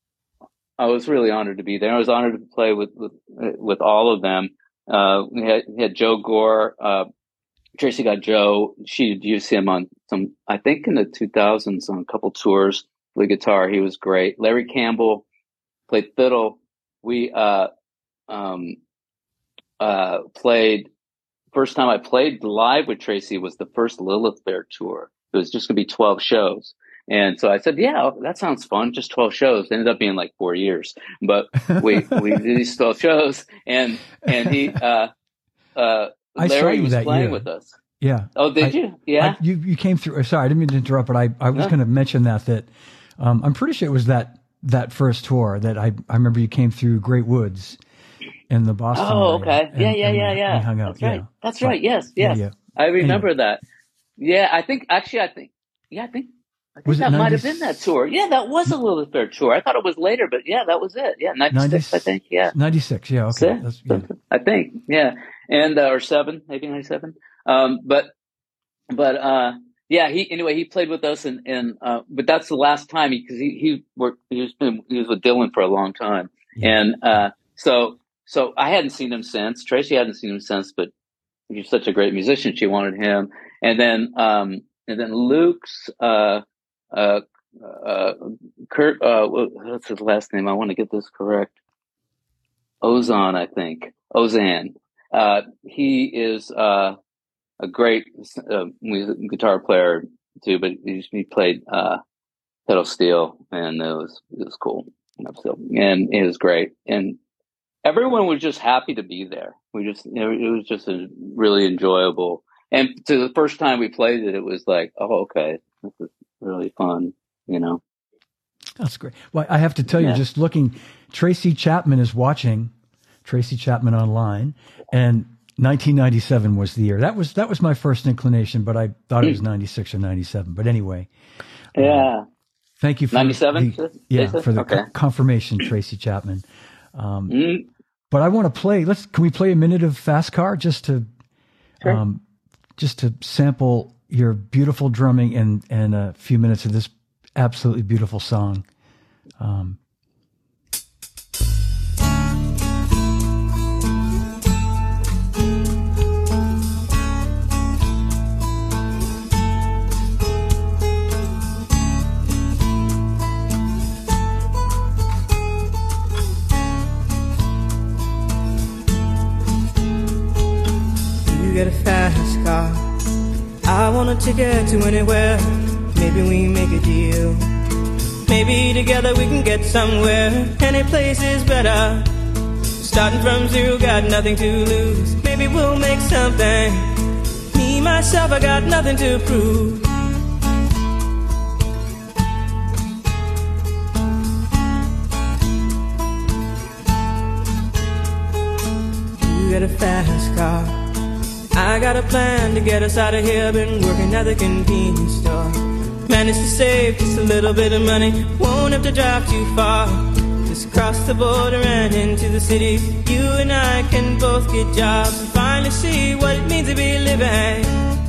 I was really honored to be there. I was honored to play with with, with all of them. Uh, we had, we had Joe Gore. Uh, Tracy got Joe. She used him on some, I think in the two thousands on a couple tours with guitar. He was great. Larry Campbell played fiddle. We uh, um, uh, played, first time I played live with Tracy was the first Lilith Fair tour. It was just going to be twelve shows. And so I said, yeah, that sounds fun. Just twelve shows. It ended up being like four years, but we, we did these twelve shows, and, and he, uh, uh, Larry was playing year. with us. Yeah. Oh, did I, you? Yeah. I, you, you came through. Sorry, I didn't mean to interrupt, but I, I was no. going to mention that, that, um, I'm pretty sure it was that, that first tour that I, I remember you came through Great Woods in the Boston Oh, area, okay. And, yeah, yeah, yeah, yeah. We hung out. That's right. Yeah. That's but, right. Yes, yes. Yeah, yeah. I remember anyway. that. Yeah, I think, actually, I think, yeah, I think, I think was that it might have been that tour. Yeah, that was a Lilith Fair tour. I thought it was later, but yeah, that was it. Yeah, ninety-six, I think. Yeah, ninety-six. Yeah, okay. That's, yeah. I think. Yeah, and uh, or seven, maybe ninety-seven. Um, but but uh, yeah, he anyway he played with us, and and uh, but that's the last time because he, he he worked he was been, he was with Dylan for a long time, Yeah. and uh, so so I hadn't seen him since. Tracy hadn't seen him since, but he's such a great musician. She wanted him, and then um, and then Luke's uh, uh, uh, Kurt. Uh, what's his last name? I want to get this correct. Ozan, I think. Ozan. Uh, he is uh, a great uh, guitar player too, but he, he played uh, pedal steel, and it was it was cool. And it was great, and everyone was just happy to be there. We just, you know, it was just a really enjoyable. And to the first time we played it, it was like, oh, okay, this is really fun, you know. That's great. Well, I have to tell you, Yeah. just looking, Tracy Chapman is watching, Tracy Chapman online, and nineteen ninety-seven was the year. That was that was my first inclination, but I thought it was ninety-six or ninety-seven. But anyway, Yeah. um, thank you for ninety-seven? the, yeah, for the Okay. co- confirmation, Tracy Chapman. Um, Mm, but I want to play. Let's can we play a minute of Fast Car just to, Sure. um, just to sample your beautiful drumming and and a few minutes of this absolutely beautiful song. Um, You get a fast car, I want a ticket to anywhere. Maybe we make a deal. Maybe together we can get somewhere. Any place is better. Starting from zero, got nothing to lose. Maybe we'll make something. Me, myself, I got nothing to prove. You get a fast car, I got a plan to get us out of here. Been working at the convenience store. Managed to save just a little bit of money. Won't have to drive too far. Just cross the border and into the city. You and I can both get jobs and finally see what it means to be living.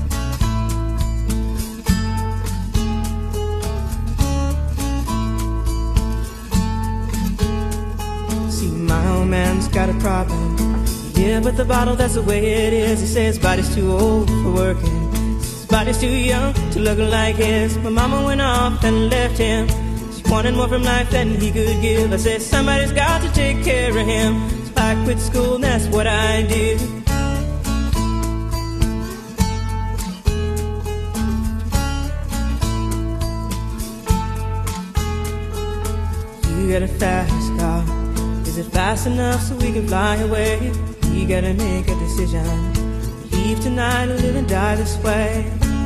See, my old man's got a problem. Yeah, but the bottle, that's the way it is. He says his body's too old for working. His body's too young to look like his. My mama went off and left him. She wanted more from life than he could give. I said, somebody's got to take care of him. So I quit school and that's what I did. You got a fast car. Is it fast enough so we can fly away? We gotta make a decision. Leave tonight or live and die this way.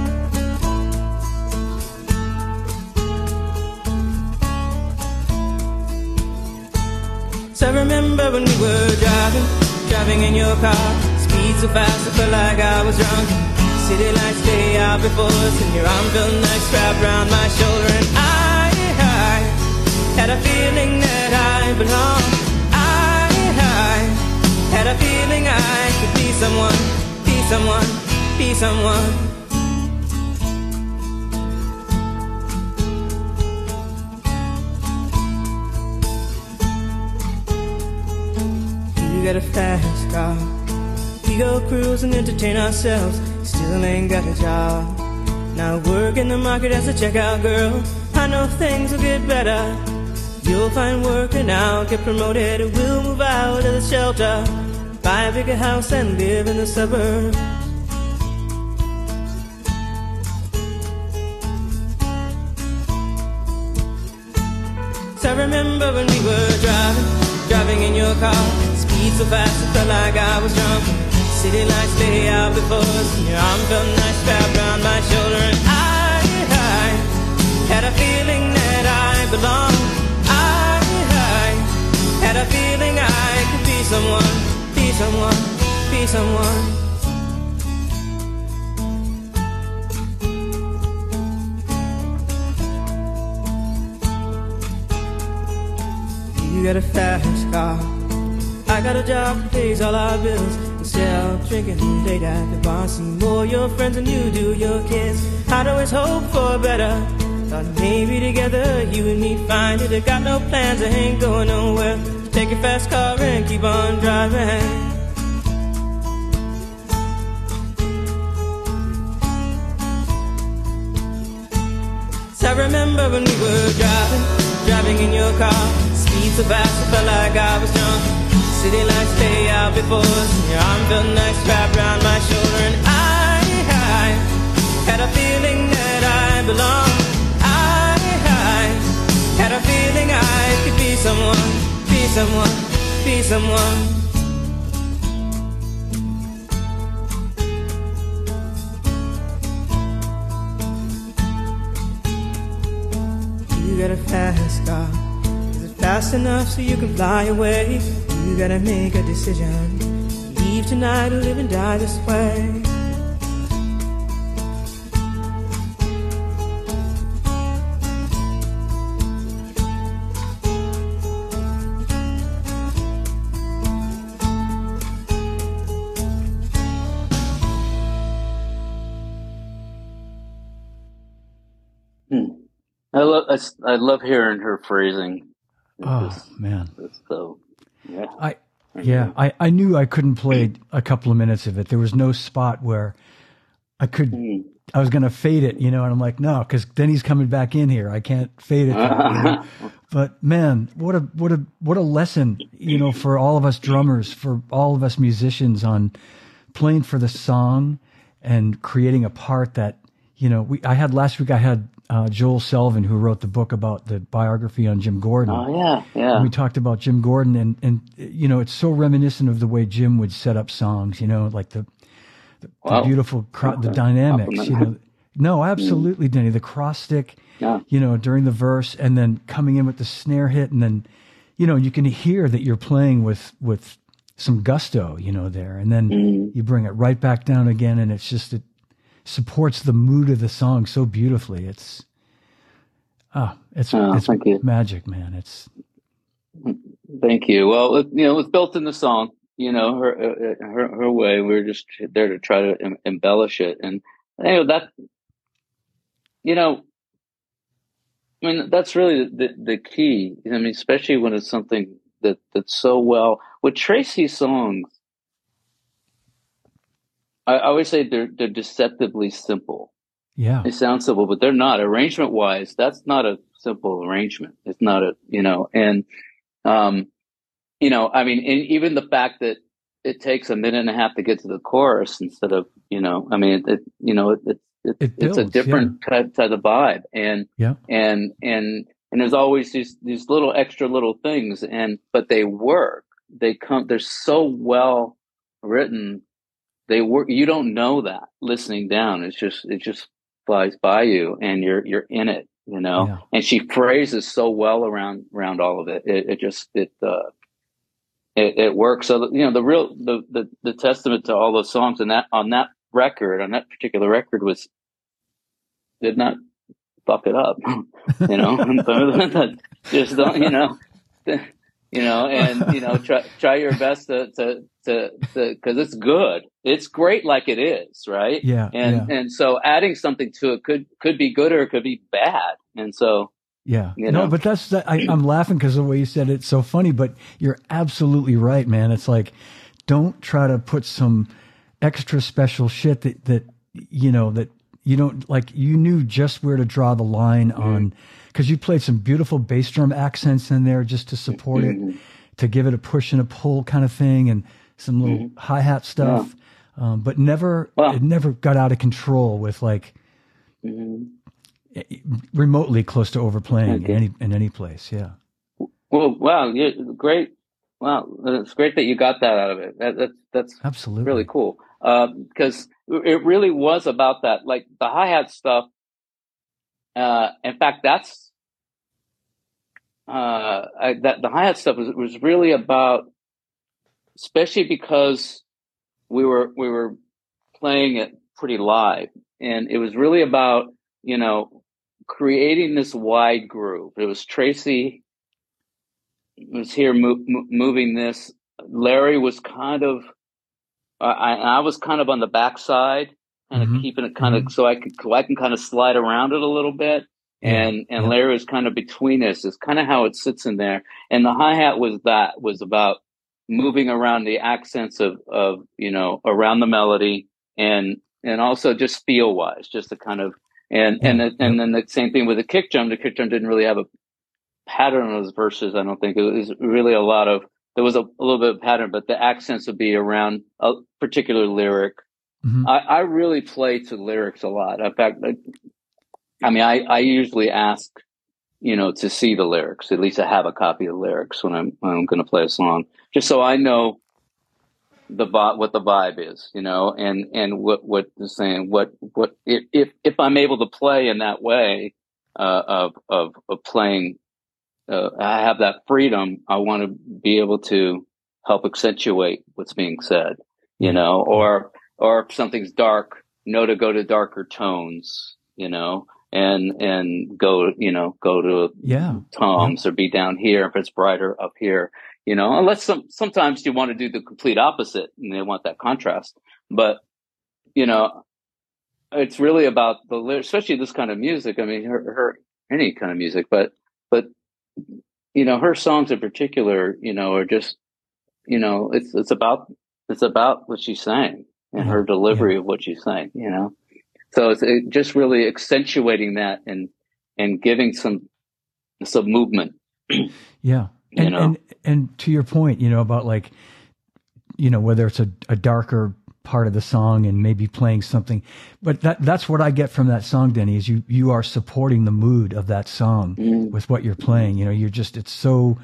So I remember when we were driving, driving in your car. Speed so fast I felt like I was drunk. City lights stay out before us, and your arm felt nice wrapped around my shoulder. And I, I had a feeling that I belonged. I, I had a feeling I could be someone, be someone, be someone. You got a fast car. We go cruise and entertain ourselves. Still ain't got a job. Now work in the market as a checkout girl. I know things will get better. You'll find work and I'll get promoted. We'll move out of the shelter, buy a bigger house and live in the suburbs. So I remember when we were driving, driving in your car. Speed so fast it felt like I was drunk. City lights lay out before us, and your arm felt nice wrapped around my shoulder. And I, I had a feeling that I belonged. I, I had a feeling I could be someone, be someone, be someone. You got a fast car, I got a job that pays all our bills. Instead of drinking late at the bar, see more your friends than you do your kids. I'd always hope for better. Thought maybe together you and me find it. I got no plans, I ain't going nowhere. So take your fast car and keep on driving. I remember when we were driving, driving in your car. Speed so fast, I felt like I was drunk. City lights lay out before us, and your arm felt nice wrapped around my shoulder. And I, I had a feeling that I belonged. I, I had a feeling I could be someone, be someone, be someone. You got a fast car. Is it fast enough so you can fly away? You gotta make a decision. Leave tonight or live and die this way. I love I, I love hearing her phrasing. It's Oh just, man, it's so yeah. I yeah I, I knew I couldn't play a couple of minutes of it. There was no spot where I could. Mm. I was going to fade it, you know, and I'm like, no, because then he's coming back in here. I can't fade it. You know? But man, what a what a what a lesson, you know, for all of us drummers, for all of us musicians on playing for the song and creating a part that, you know, we I had last week. I had. Uh, Joel Selvin, who wrote the book about the biography on Jim Gordon. Oh yeah, yeah. And we talked about Jim Gordon, and and you know, it's so reminiscent of the way Jim would set up songs. You know, like the the, Wow. the beautiful cro- Okay. the dynamics. Compliment. You know, no, absolutely, Denny. The cross stick. Yeah. You know, during the verse, and then coming in with the snare hit, and then, you know, you can hear that you're playing with with some gusto. You know, there, and then Mm. you bring it right back down again, and it's just it supports the mood of the song so beautifully. It's ah, it's Oh, it's thank you. magic, man. It's Thank you. Well, it, you know, it was built in the song. You know, her uh, her her way. We were just there to try to em- embellish it, and you know that. You know, I mean, that's really the the key. I mean, especially when it's something that that's so well with Tracy's songs. I, I always say they're they're deceptively simple. yeah, They sound simple, but they're not. Arrangement wise, that's not a simple arrangement. It's not a, you know, and, um, you know, I mean, and even the fact that it takes a minute and a half to get to the chorus instead of, you know, I mean, it, you know, it, it, it It it's a builds, different type, type of vibe. And, yeah, and, and, and there's always these, these little extra little things and, but they work. They come, they're so well written. They work. You don't know that listening down. It's just, it just flies by you and you're, you're in it, you know, yeah, and she phrases so well around, around all of it. It, it just, it, uh, it, it works. So, you know, the real, the, the, the testament to all those songs and that on that record, on that particular record was, did not fuck it up, you know, just don't, you know, you know, and, you know, try, try your best to, to, to, to, cause it's good. It's great like it is, right? yeah, And, yeah, and so adding something to it could, could be good or it could be bad. And so, yeah. you No, know. but that's that, I, I'm laughing because of the way you said it. It's so funny, but you're absolutely right, man. It's like, don't try to put some extra special shit that that you know that you don't like. You knew just where to draw the line Mm-hmm. on, because you played some beautiful bass drum accents in there just to support Mhm. it, to give it a push and a pull kind of thing, and some little Mhm. hi hat stuff. Um, but never, Wow. it never got out of control with like Mhm. remotely close to overplaying Okay. in any in any place. Yeah, Well, wow, yeah, great. Wow, it's great that you got that out of it. That, that's that's absolutely. really cool. Because it really was about that, like the hi hat stuff. Uh, in fact, that's uh, I, that the hi hat stuff was was really about, especially because we were we were playing it pretty live, and it was really about, you know, creating this wide groove. It was Tracy was here mo- mo- moving this Larry was kind of, I, I was kind of on the backside, kind of mm-hmm. keeping it kind mm-hmm. of so I could, so I can kind of slide around it a little bit. And, yeah. and yeah. Larry was kind of between us. It's kind of how it sits in there. And the hi-hat was that, was about moving around the accents of, of, you know, around the melody and, and also just feel wise, just to kind of, and, yeah. and, the, and then the same thing with the kick drum. The kick drum didn't really have a pattern on those verses. I don't think it was really a lot of, there was a, a little bit of pattern, but the accents would be around a particular lyric. Mm-hmm. I, I really play to lyrics a lot. In fact, I, I mean, I, I usually ask, you know, to see the lyrics. At least I have a copy of the lyrics when I'm when I'm going to play a song, just so I know the what the vibe is, you know, and and what what the saying, what what if if, if I'm able to play in that way uh, of of of playing. Uh, I have that freedom. I want to be able to help accentuate what's being said, you know, or, or if something's dark, know to go to darker tones, you know, and, and go, you know, go to yeah. toms yeah. or be down here if it's brighter up here, you know, unless some, sometimes you want to do the complete opposite and they want that contrast. But, you know, it's really about the, especially this kind of music. I mean, her, her any kind of music, but, but, you know, her songs in particular, you know, are just, you know, it's, it's about, it's about what she's saying and her delivery yeah. of what she's saying, you know? So it's it just really accentuating that and, and giving some, some movement. Yeah. And, you know? and, and to your point, you know, about like, you know, whether it's a, a darker part of the song and maybe playing something, but that that's what I get from that song, Denny, is you you are supporting the mood of that song mm. with what you're playing. You know, you're just, it's so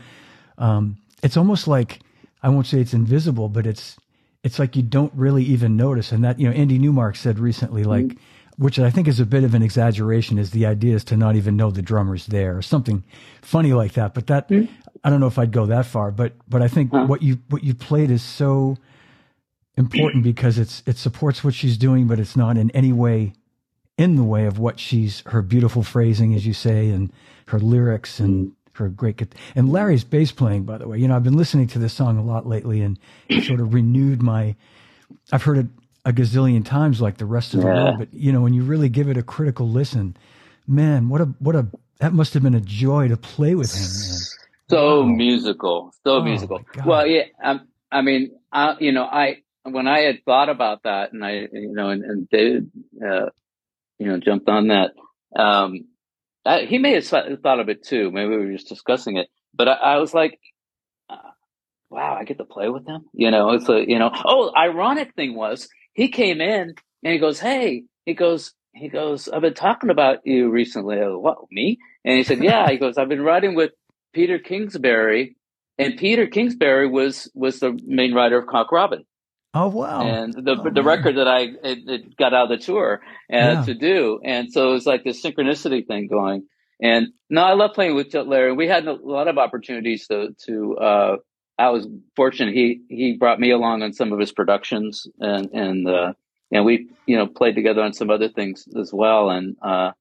um it's almost like, I won't say it's invisible, but it's it's like you don't really even notice. And that, you know, Andy Newmark said recently, like mm. which I think is a bit of an exaggeration, is the idea is to not even know the drummer's there or something funny like that. But that mm. I don't know if I'd go that far, but but I think huh. what you what you played is so important because it's it supports what she's doing, but it's not in any way in the way of what she's, her beautiful phrasing, as you say, and her lyrics and her great. And Larry's bass playing, by the way, you know, I've been listening to this song a lot lately, and it sort of renewed my. I've heard it a gazillion times, like the rest of the yeah. world, but you know, when you really give it a critical listen, man, what a what a that must have been a joy to play with him, man. So wow. musical, so oh, musical. Well, yeah, I, I mean, I, you know, I. When I had thought about that, and I, you know, and, and David, uh, you know, jumped on that, um, I, he may have thought of it too. Maybe we were just discussing it, but I, I was like, uh, wow, I get to play with them. You know, it's a, you know, oh, ironic thing was he came in and he goes, hey, he goes, he goes, I've been talking about you recently. I go, what, me? And he said, yeah, he goes, I've been writing with Peter Kingsbury, and Peter Kingsbury was, was the main writer of Cock Robin. Oh, wow. And the oh, the man. record that I it, it got out of the tour uh, yeah. to do. And so it was like this synchronicity thing going. And no, I love playing with Larry. We had a lot of opportunities to, to uh, I was fortunate. He, he brought me along on some of his productions, and, and, uh, and we, you know, played together on some other things as well. And, uh,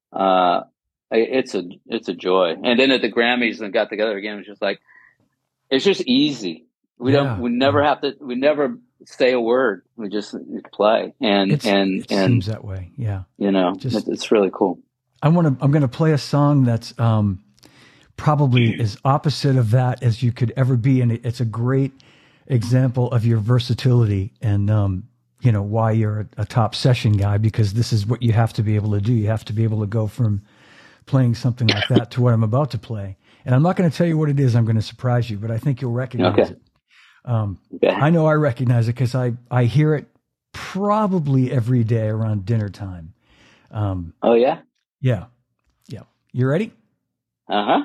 uh, it's a, it's a joy. And then at the Grammys and got together again, it was just like, it's just easy. We yeah. don't, we never have to, we never say a word. We just play. And, it's, and, it and, seems that way. Yeah. You know, just, it's really cool. I want to, I'm going to play a song that's, um, probably as opposite of that as you could ever be. And it's a great example of your versatility and, um, you know, why you're a, a top session guy, because this is what you have to be able to do. You have to be able to go from playing something like that to what I'm about to play. And I'm not going to tell you what it is. I'm going to surprise you, but I think you'll recognize okay. it. Um, okay. I know I recognize it because I, I hear it probably every day around dinner time. Um, oh, yeah? Yeah. Yeah. You ready? Uh-huh.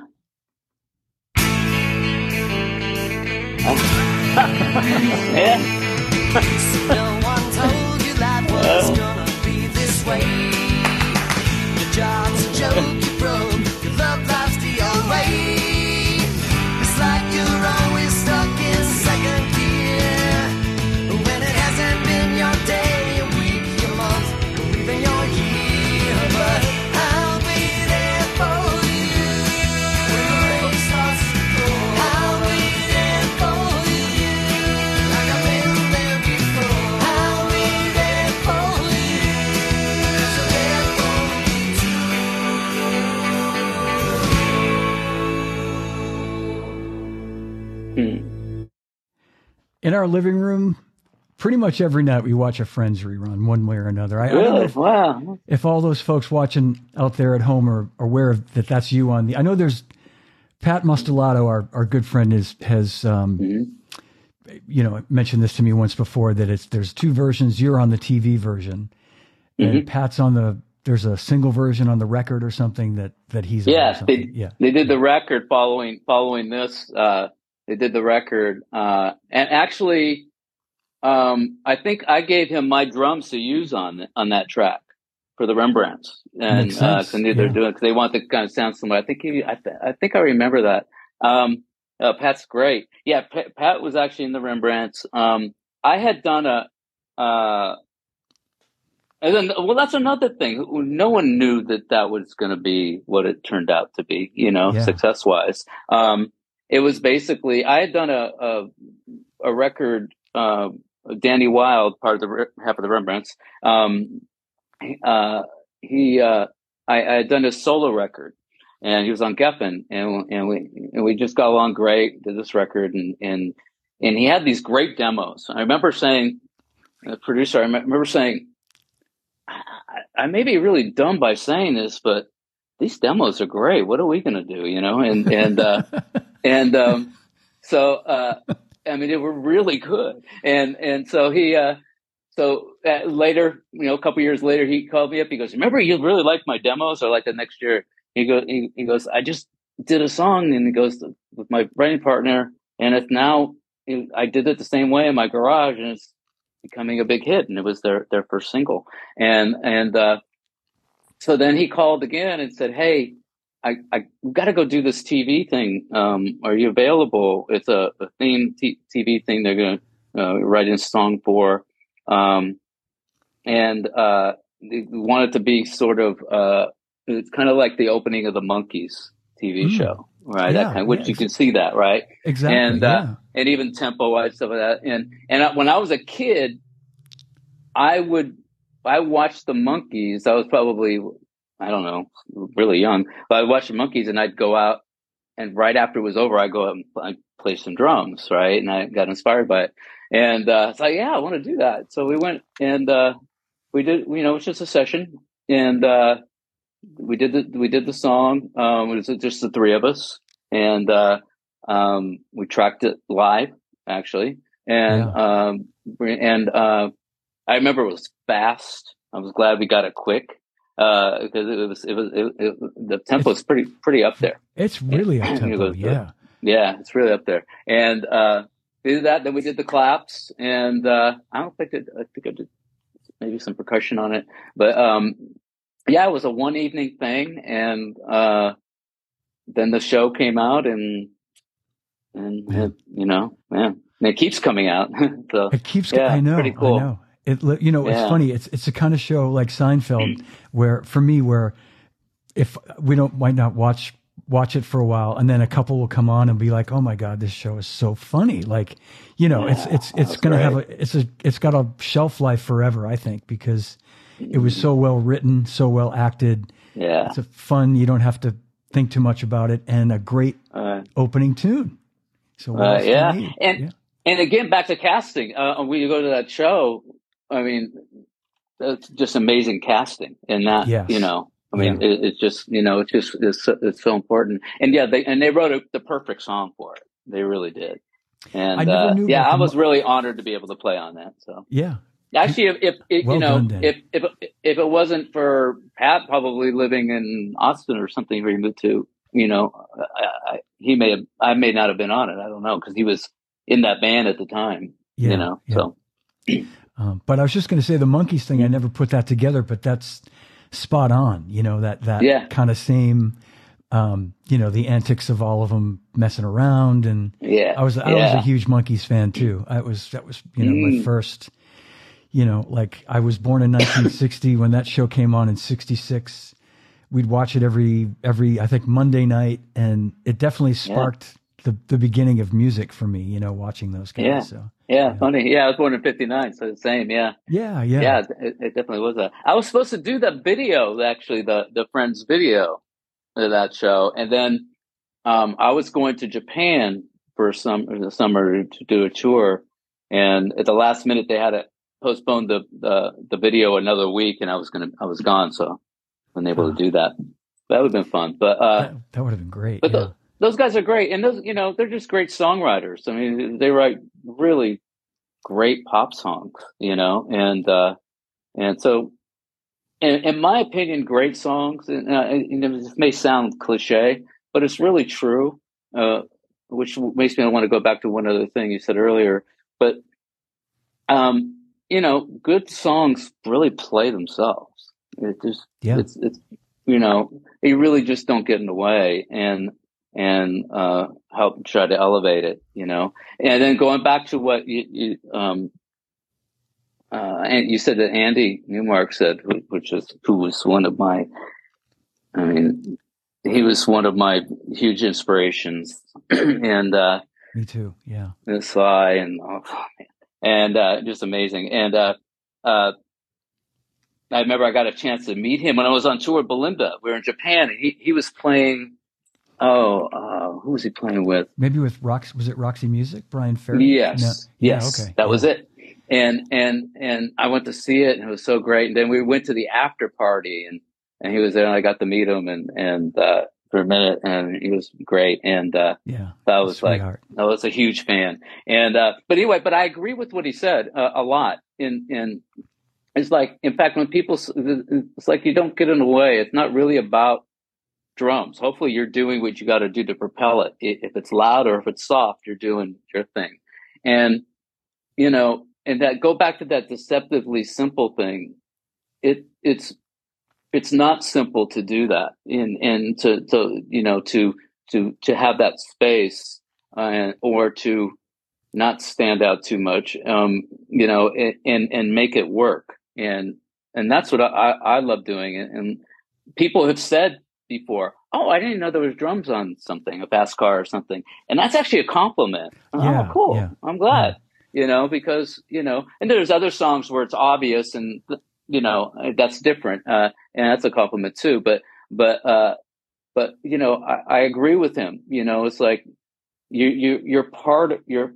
yeah. No one told you life was gonna be this way. Your job's a joke, you broke, your love life's the old way. It's like you're always stuck in second gear, when it hasn't been your day, your week, your month, or even your year. But I'll be there for you when the rain starts to pour. I'll be there for you. in our living room, pretty much every night we watch a Friends rerun one way or another. I, really? I don't know if, wow. if all those folks watching out there at home are aware of that that's you on the, I know there's Pat Mustelato, our, our good friend is, has, um, mm-hmm. you know, mentioned this to me once before that it's, there's two versions. You're on the T V version and mm-hmm. Pat's on the, there's a single version on the record or something that, that he's yeah, on. they, yeah. They did the record following, following this, uh, they did the record, uh, and actually, um, I think I gave him my drums to use on on that track for the Rembrandts, and uh, I knew yeah. they're doing because they want the kind of sound similar. I think he, I, th- I think I remember that. Um, uh, Pat's great. Yeah, P- Pat was actually in the Rembrandts. Um, I had done a, uh, and then well, that's another thing. No one knew that that was going to be what it turned out to be. You know, yeah. success wise. Um, It was basically, I had done a a, a record, uh, Danny Wilde, part of the half of the Rembrandts. Um, uh, he, uh, I, I had done a solo record, and he was on Geffen, and and we and we just got along great. Did this record, and and and he had these great demos. I remember saying, the producer, I remember saying, I, I may be really dumb by saying this, but these demos are great. What are we going to do? You know, and and. Uh, And, um, so, uh, I mean, they were really good. And, and so he, uh, so uh, later, you know, a couple years later, he called me up. He goes, remember, you really liked my demos? Or like the next year, he goes, he, he goes, I just did a song, and he goes with my writing partner. And it's now, I did it the same way in my garage, and it's becoming a big hit. And it was their, their first single. And, and, uh, so then he called again and said, hey, I, I got to go do this T V thing. Um, are you available? It's a, a theme t- TV thing they're going to uh, write a song for. Um, and uh, they want it to be sort of, uh, it's kind of like the opening of the Monkees T V mm. show, right? Yeah, that kind of, which yeah, you can see that, right? Exactly. And, yeah. uh, and even tempo-wise, stuff like that. And, and when I was a kid, I would, I watched the Monkees. I was probably, I don't know, really young, but I watched the Monkees, and I'd go out, and right after it was over, I'd go out and I'd play some drums, right? And I got inspired by it. And uh, it's like, yeah, I want to do that. So we went and uh, we did, you know, it was just a session, and uh, we did the we did the song. Um, it was just the three of us, and uh, um, we tracked it live, actually. And yeah. um, and uh, I remember it was fast. I was glad we got it quick. Uh, because it was, it was, it, it, the tempo is pretty, pretty up there. It's really up tempo. Yeah. Yeah. It's really up there. And, uh, we did that. Then we did the claps, and, uh, I don't think it, I think I did maybe some percussion on it, but, um, yeah, it was a one evening thing. And, uh, then the show came out, and, and, yeah. it, you know, man, and it keeps coming out. So it keeps, yeah, I know, pretty cool. I know. It, you know, yeah. it's funny. It's, it's a kind of show like Seinfeld where, for me, where if we don't, might not watch, watch it for a while, and then a couple will come on and be like, oh my God, this show is so funny. Like, you know, yeah, it's, it's, it's going to have a, it's a, it's got a shelf life forever, I think, because it was so well written, so well acted. Yeah. It's a fun, you don't have to think too much about it, and a great uh, opening tune. So, uh, yeah. And, yeah. and again, back to casting, uh, when you go to that show, I mean, it's just amazing casting, and that, yes. you know, I mean, yeah. it, it's just, you know, it's just, it's, it's so important. And yeah, they, and they wrote a, the perfect song for it. They really did. And, I never uh, knew yeah, I was really honored to be able to play on that. So, yeah. Actually, if, if, if well you know, done, if, if, if it wasn't for Pat probably living in Austin or something where he moved to, you know, I, I, he may have, I may not have been on it. I don't know. Cause he was in that band at the time, yeah, you know, yeah. so. Um, but I was just going to say the Monkees thing, I never put that together, but that's spot on, you know, that, that yeah. kind of same, um, you know, the antics of all of them messing around. And yeah, I was, I yeah. was a huge Monkees fan too. I was, that was, you know, mm. my first, you know, like I was born in nineteen sixty when that show came on in sixty-six. We'd watch it every, every, I think Monday night. And it definitely sparked yeah. the, the beginning of music for me, you know, watching those guys. Yeah. So. Yeah, yeah, funny. Yeah, I was born in fifty-nine, so the same. Yeah, yeah, yeah. Yeah, it, it definitely was that. I was supposed to do that video, actually, the the Friends video of that show, and then um, I was going to Japan for some the summer to do a tour, and at the last minute they had to postpone the the, the video another week, and I was gonna I was gone, so I wasn't able Oh. to do that. That would have been fun, but uh, That, that would have been great. but Yeah. the, those guys are great, and those you know they're just great songwriters. I mean, they write really great pop songs, you know, and uh, and so. In, in my opinion, great songs, and, uh, and it may sound cliche, but it's really true, uh, which makes me want to go back to one other thing you said earlier. But, um, you know, good songs really play themselves. It just, Yeah. it's, it's, you know, you really just don't get in the way and, and, uh, help try to elevate it, you know. And then going back to what you, you um, Uh, and you said that Andy Newmark said, which is who was one of my, I mean, he was one of my huge inspirations, and uh, Me too. Yeah. this Sly and oh, man. and uh, just amazing. And uh, uh, I remember I got a chance to meet him when I was on tour with Belinda. We were in Japan, and he he was playing. Oh, uh, who was he playing with? Maybe with Rox, was it Roxy Music? Brian Ferry? Yes, No. yes, Yeah, okay. that yeah. was it. And and and I went to see it, and it was so great. And then we went to the after party, and, and he was there, and I got to meet him, and and uh, for a minute, and he was great. And uh, Yeah. that was Sweetheart. like I was a huge fan. And uh, but anyway, but I agree with what he said uh, a lot. In in it's like, in fact, when people, it's like you don't get in the way. It's not really about drums. Hopefully, you're doing what you got to do to propel it. If it's loud or if it's soft, you're doing your thing. And you know. And that go back to that deceptively simple thing. It it's it's not simple to do that, and and to to you know to to to have that space, uh, or to not stand out too much, um, you know, and and make it work. And and that's what I I love doing. And, and people have said before, "Oh, I didn't know there was drums on something, a bass car or something," and that's actually a compliment. Yeah, Oh, cool! yeah, I'm glad. yeah. You know, because, you know, and there's other songs where it's obvious and, you know, that's different. Uh, and that's a compliment too. But, but, uh, but, you know, I, I agree with him. You know, it's like you, you, you're part of your,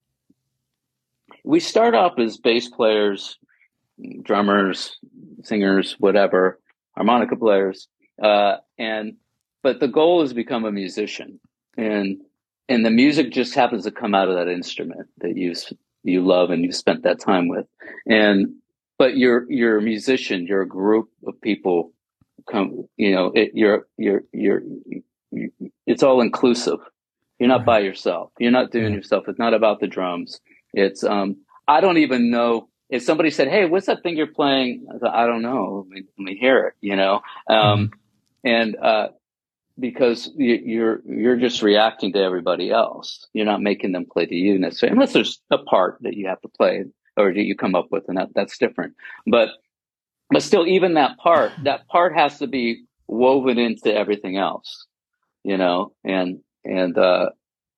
we start off as bass players, drummers, singers, whatever, harmonica players. Uh, and, but the goal is to become a musician, and, and the music just happens to come out of that instrument that you you love and you spent that time with. And but you're you're a musician. You're a group of people. Come, you know, it, you're you're you're. You, it's all inclusive. You're not Right. by yourself. You're not doing Yeah. yourself. It's not about the drums. It's um. I don't even know if somebody said, "Hey, what's that thing you're playing?" I, thought, I don't know. Let me, let me hear it. You know. Um, Mhm. and uh. Because you, you're you're just reacting to everybody else. You're not making them play to you necessarily, unless there's a part that you have to play or that you come up with, and that, that's different. But but still, even that part, that part has to be woven into everything else, you know. And and uh,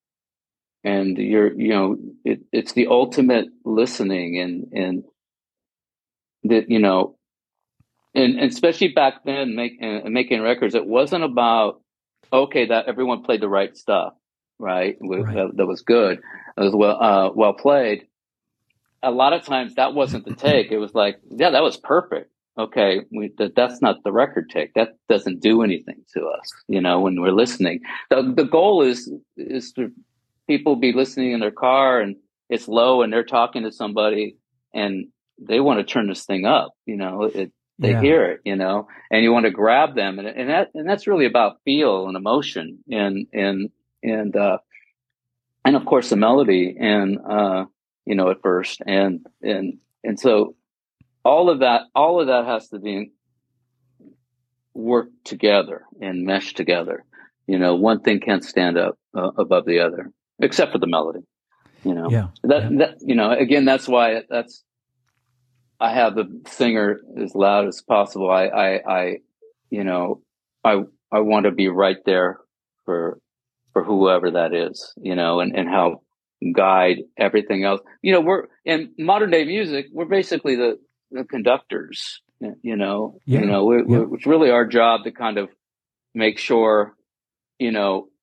and you're you know it, it's the ultimate listening, and and that you know, and, and especially back then, make, uh, making records, it wasn't about, okay, that everyone played the right stuff, right? Right. That, that was good. It was well, uh, well played. A lot of times that wasn't the take. It was like, yeah, that was perfect. Okay. We, that, that's not the record take. That doesn't do anything to us, you know, when we're listening. The, the goal is, is to people be listening in their car and it's low and they're talking to somebody and they want to turn this thing up, you know, it, they Yeah. hear it, you know, and you want to grab them. And, and that, and that's really about feel and emotion and, and, and, uh, and of course the melody and, uh, you know, at first. And, and, and so all of that, all of that has to be work together and mesh together. You know, one thing can't stand up uh, above the other, except for the melody, you know, Yeah. that, Yeah. that, you know, again, that's why that's, I have the singer as loud as possible. I, I, I, you know, I, I want to be right there for, for whoever that is, you know, and, and help guide everything else. You know, we're in modern day music, we're basically the, the conductors, you know, Yeah. you know, we're, Yeah. we're, it's really our job to kind of make sure, you know,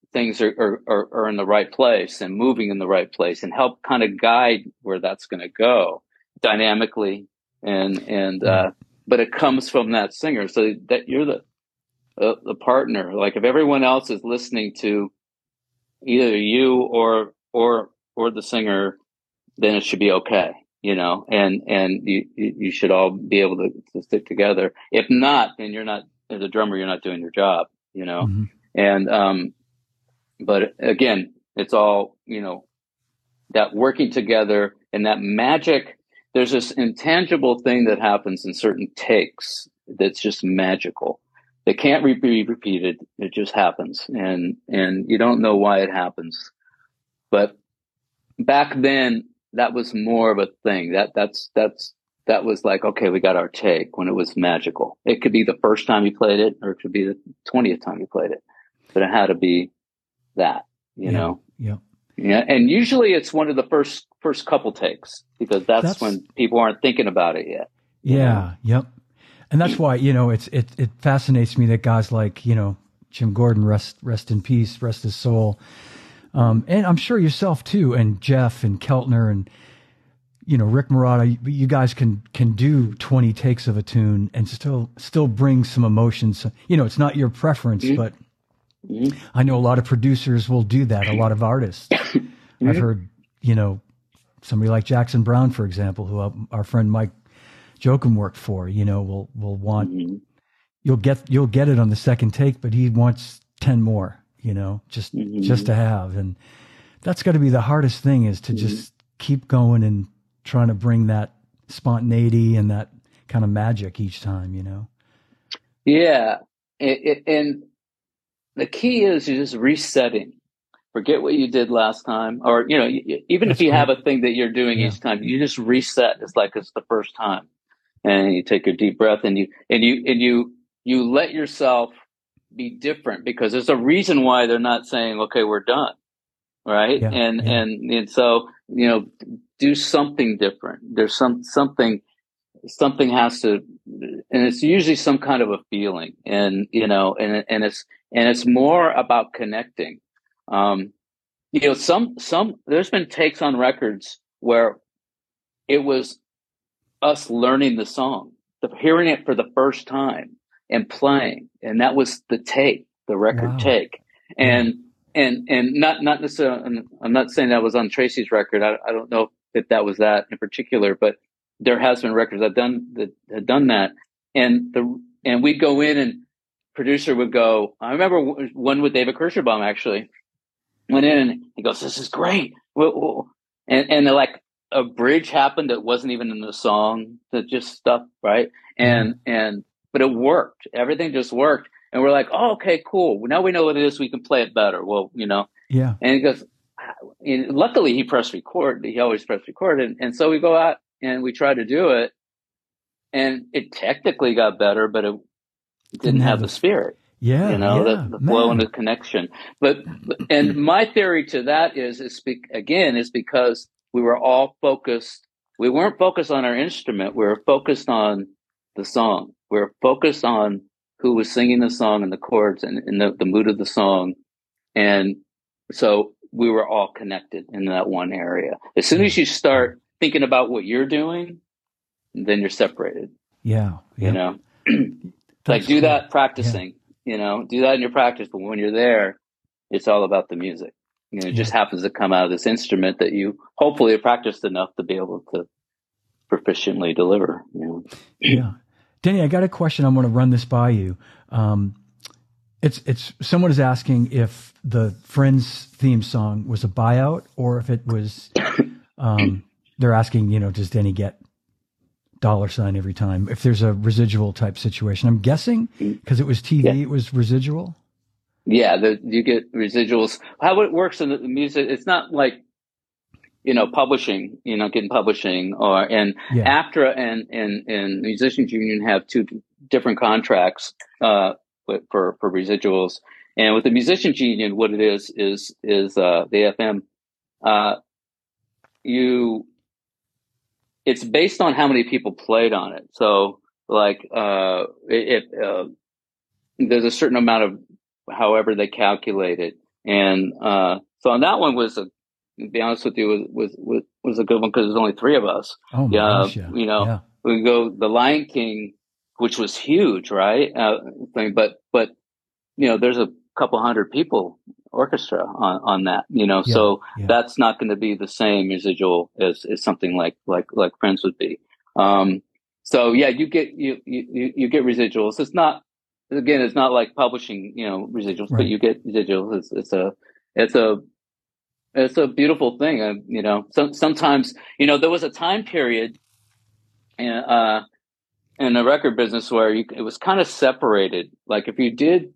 things are, are, are, are in the right place and moving in the right place, and help kind of guide where that's going to go dynamically. And, and, Yeah. uh, but it comes from that singer, so that you're the, uh, the partner. Like if everyone else is listening to either you or, or, or the singer, then it should be okay, you know, and, and you, you should all be able to, to stick together. If not, then you're not, as a drummer, you're not doing your job, you know? Mm-hmm. And, um, but again, it's all, you know, that working together and that magic. There's this intangible thing that happens in certain takes that's just magical. They can't be repeated. It just happens. And, and you don't know why it happens. But back then, that was more of a thing. That, that's, that's, that was like, okay, we got our take, when it was magical. It could be the first time you played it, or it could be the twentieth time you played it, but it had to be that, you yeah. know? Yeah. Yeah. And usually it's one of the first, first couple takes, because that's, that's when people aren't thinking about it yet. Yeah. know? Yep. And that's why, you know, it's, it, it fascinates me that guys like, you know, Jim Gordon, rest, rest in peace, rest his soul. Um, and I'm sure yourself too, and Jeff and Keltner and, you know, Rick Marotta, you guys can, can do twenty takes of a tune and still, still bring some emotions. You know, it's not your preference, mm-hmm. but mm-hmm. I know a lot of producers will do that. A lot of artists. mm-hmm. I've heard, you know, somebody like Jackson Browne, for example, who our friend Mike Jokum worked for, you know, will, will want, mm-hmm. you'll get, you'll get it on the second take, but he wants ten more, you know, just, mm-hmm. just to have. And that's got to be the hardest thing, is to mm-hmm. just keep going and trying to bring that spontaneity and that kind of magic each time, you know? Yeah. It, it, and the key is you're just resetting. Forget what you did last time, or, you know, even That's if you great. have a thing that you're doing yeah. each time, you just reset. It's like it's the first time, and you take a deep breath, and you, and you, and you, you let yourself be different, because there's a reason why they're not saying, okay, we're done. Right. Yeah, and, yeah. and, and so, you know, do something different. There's some, something, something has to, and it's usually some kind of a feeling, and, you know, and, and it's, and it's more about connecting. Um, you know, some, some, there's been takes on records where it was us learning the song, the, hearing it for the first time and playing. And that was the take, the record wow. take. And, And and not not necessarily. I'm not saying that was on Tracy's record. I, I don't know if that was that in particular, but there has been records I've done that had done that. And the and we'd go in, and producer would go. I remember one with David Kirschenbaum actually went in, and he goes, "This is great." And and like a bridge happened that wasn't even in the song. That just stuff right. And mm-hmm. and but it worked. Everything just worked. And we're like, oh, okay, cool. Now we know what it is. We can play it better. Well, you know, yeah. And he goes, and luckily he pressed record. He always pressed record. And, and so we go out and we try to do it, and it technically got better, but it didn't, didn't have, have the spirit. Yeah. You know, yeah, the, the flow and the connection. But, and my theory to that is, is be, again, is because we were all focused. We weren't focused on our instrument. We were focused on the song. We were focused on who was singing the song and the chords and, and the, the mood of the song. And so we were all connected in that one area. As soon as you start thinking about what you're doing, then you're separated. Yeah. yeah. You know, like do cool. that practicing, yeah. you know, do that in your practice. But when you're there, it's all about the music. You know, it yeah. just happens to come out of this instrument that you hopefully have practiced enough to be able to proficiently deliver. You know? Yeah. Denny, I got a question. I'm going to run this by you. Um, it's, it's, someone is asking if the Friends theme song was a buyout, or if it was, um, they're asking, you know, does Denny get dollar sign every time? If there's a residual type situation, I'm guessing because it was T V, yeah. it was residual. Yeah. The, you get residuals. How it works in the music, it's not like, you know, publishing, you know, getting publishing, or, and yeah. AFTRA and, and, and Musicians Union have two different contracts, uh, for, for residuals. And with the Musicians Union, what it is, is, is, uh, the A F M, uh, you, it's based on how many people played on it. So like, uh, if, uh, there's a certain amount of, however they calculate it, And uh, so on that one was a, to be honest with you, was was was, was a good one because there's only three of us. Oh my yeah, gosh, yeah. You know, yeah. we go The Lion King, which was huge, right? Uh, thing, but but you know, there's a couple hundred people orchestra on, on that, you know, Yeah, so yeah. that's not going to be the same residual as, as something like, like, like Friends would be. Um, so yeah, you get, you, you, you get residuals. It's not, again, it's not like publishing, you know, residuals, Right. but you get residuals. It's, it's a, it's a, it's a beautiful thing. Uh, you know, some, sometimes, you know, there was a time period in, uh, in the record business where you, it was kind of separated. Like if you did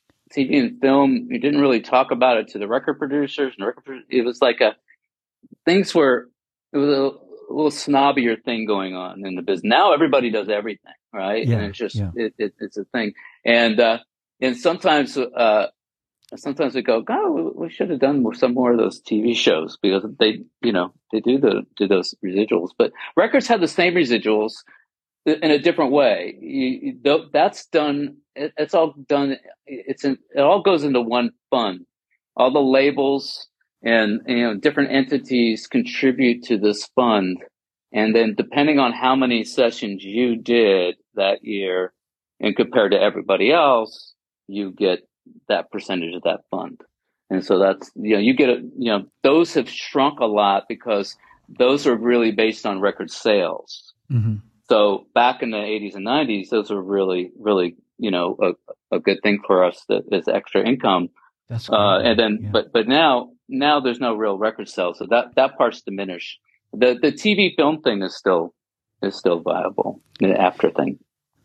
T V and film, you didn't really talk about it to the record producers and record producers. It was like a, things were, it was a, a little snobbier thing going on in the business. Now everybody does everything, right? Yeah, and it's just, yeah. it, it, it's a thing. And, uh, and sometimes, uh, sometimes we go, God, we, we should have done more, some more of those T V shows because they, you know, they do the, do those residuals, but records have the same residuals in a different way. You, you, that's done. It, it's all done. It's in, it all goes into one fund. All the labels and, you know, different entities contribute to this fund. And then depending on how many sessions you did that year and compared to everybody else, you get that percentage of that fund. And so that's, you know, you get a, you know, those have shrunk a lot because those are really based on record sales. Mm-hmm. So back in the eighties and nineties, those were really, really, you know, a, a good thing for us that is extra income. That's great, uh, and then, yeah. but, but now, now there's no real record sales. So that, that part's diminished. The, the T V film thing is still, is still viable, the after thing.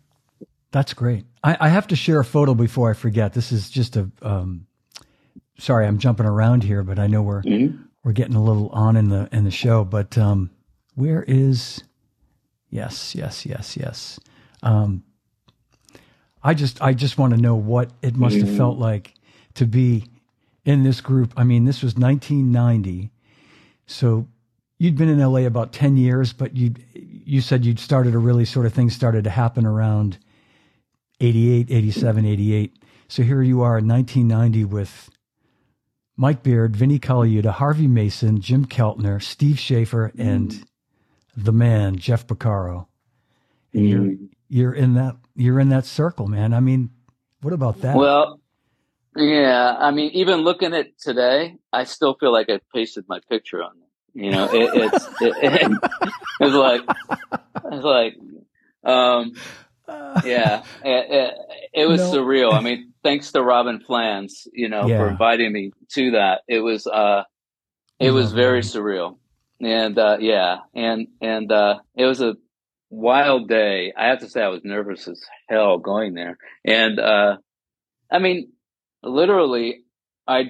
That's great. I, I have to share a photo before I forget. This is just a, um, sorry, I'm jumping around here, but I know we're, mm-hmm. we're getting a little on in the, in the show, but, um, where is, yes, yes, yes, yes. Um, I just, I just want to know what it must have felt like to be in this group. I mean, this was nineteen ninety. So you'd been in L A about ten years, but you, you said you'd started to really sort of things started to happen around eighty-eight, eighty-seven, eighty-eight. So here you are in nineteen ninety with Mike Beard, Vinnie Colaiuta, Harvey Mason, Jim Keltner, Steve Schaefer, and the man, Jeff Porcaro. And mm. you're, you're in that, you're in that circle, man. I mean, what about that? Well, yeah, I mean, even looking at it today, I still feel like I pasted my picture on it. You know, it, it's, it, it, it's like, it's like, um, yeah, it, it, it was no. surreal. I mean, thanks to Robin Flans, you know, yeah. for inviting me to that. It was, uh, it was very that. surreal. And, uh, yeah, and, and, uh, it was a wild day. I have to say I was nervous as hell going there. And, uh, I mean, literally I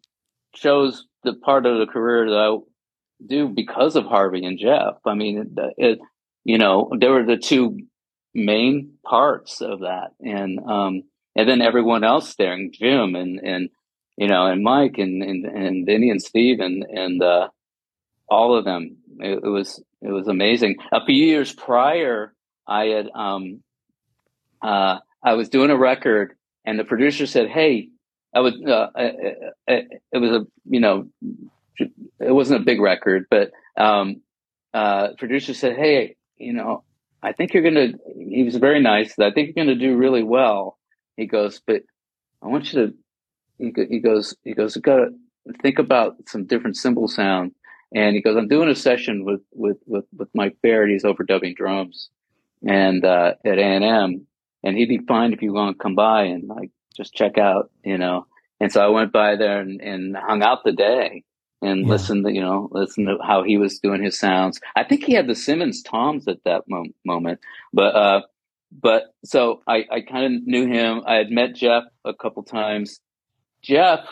chose the part of the career that I do because of Harvey and Jeff. I mean, it, it you know, they were the two main parts of that. And, um, and then everyone else there, and Jim and, and, you know, and Mike and, and, and Vinny and Steve and, and, uh, all of them. It, it was, it was amazing. A few years prior, I had, um, uh, I was doing a record and the producer said, "Hey, I was, uh, it, it, it was a, you know, it wasn't a big record, but, um, uh, producer said, "Hey, you know, I think you're going to," he was very nice. "I think you're going to do really well." He goes, "But I want you to," he, he goes, he goes, "You got to think about some different cymbal sound." And he goes, "I'm doing a session with, with, with, with Mike Baird. He's overdubbing drums and, uh, at A and M. And he'd be fine if you want to come by and like, just check out, you know." And so I went by there and, and hung out the day and yeah. listened to, you know, listen to how he was doing his sounds. I think he had the Simmons toms at that mo- moment, but, uh, but so I, I kind of knew him. I had met Jeff a couple times. Jeff,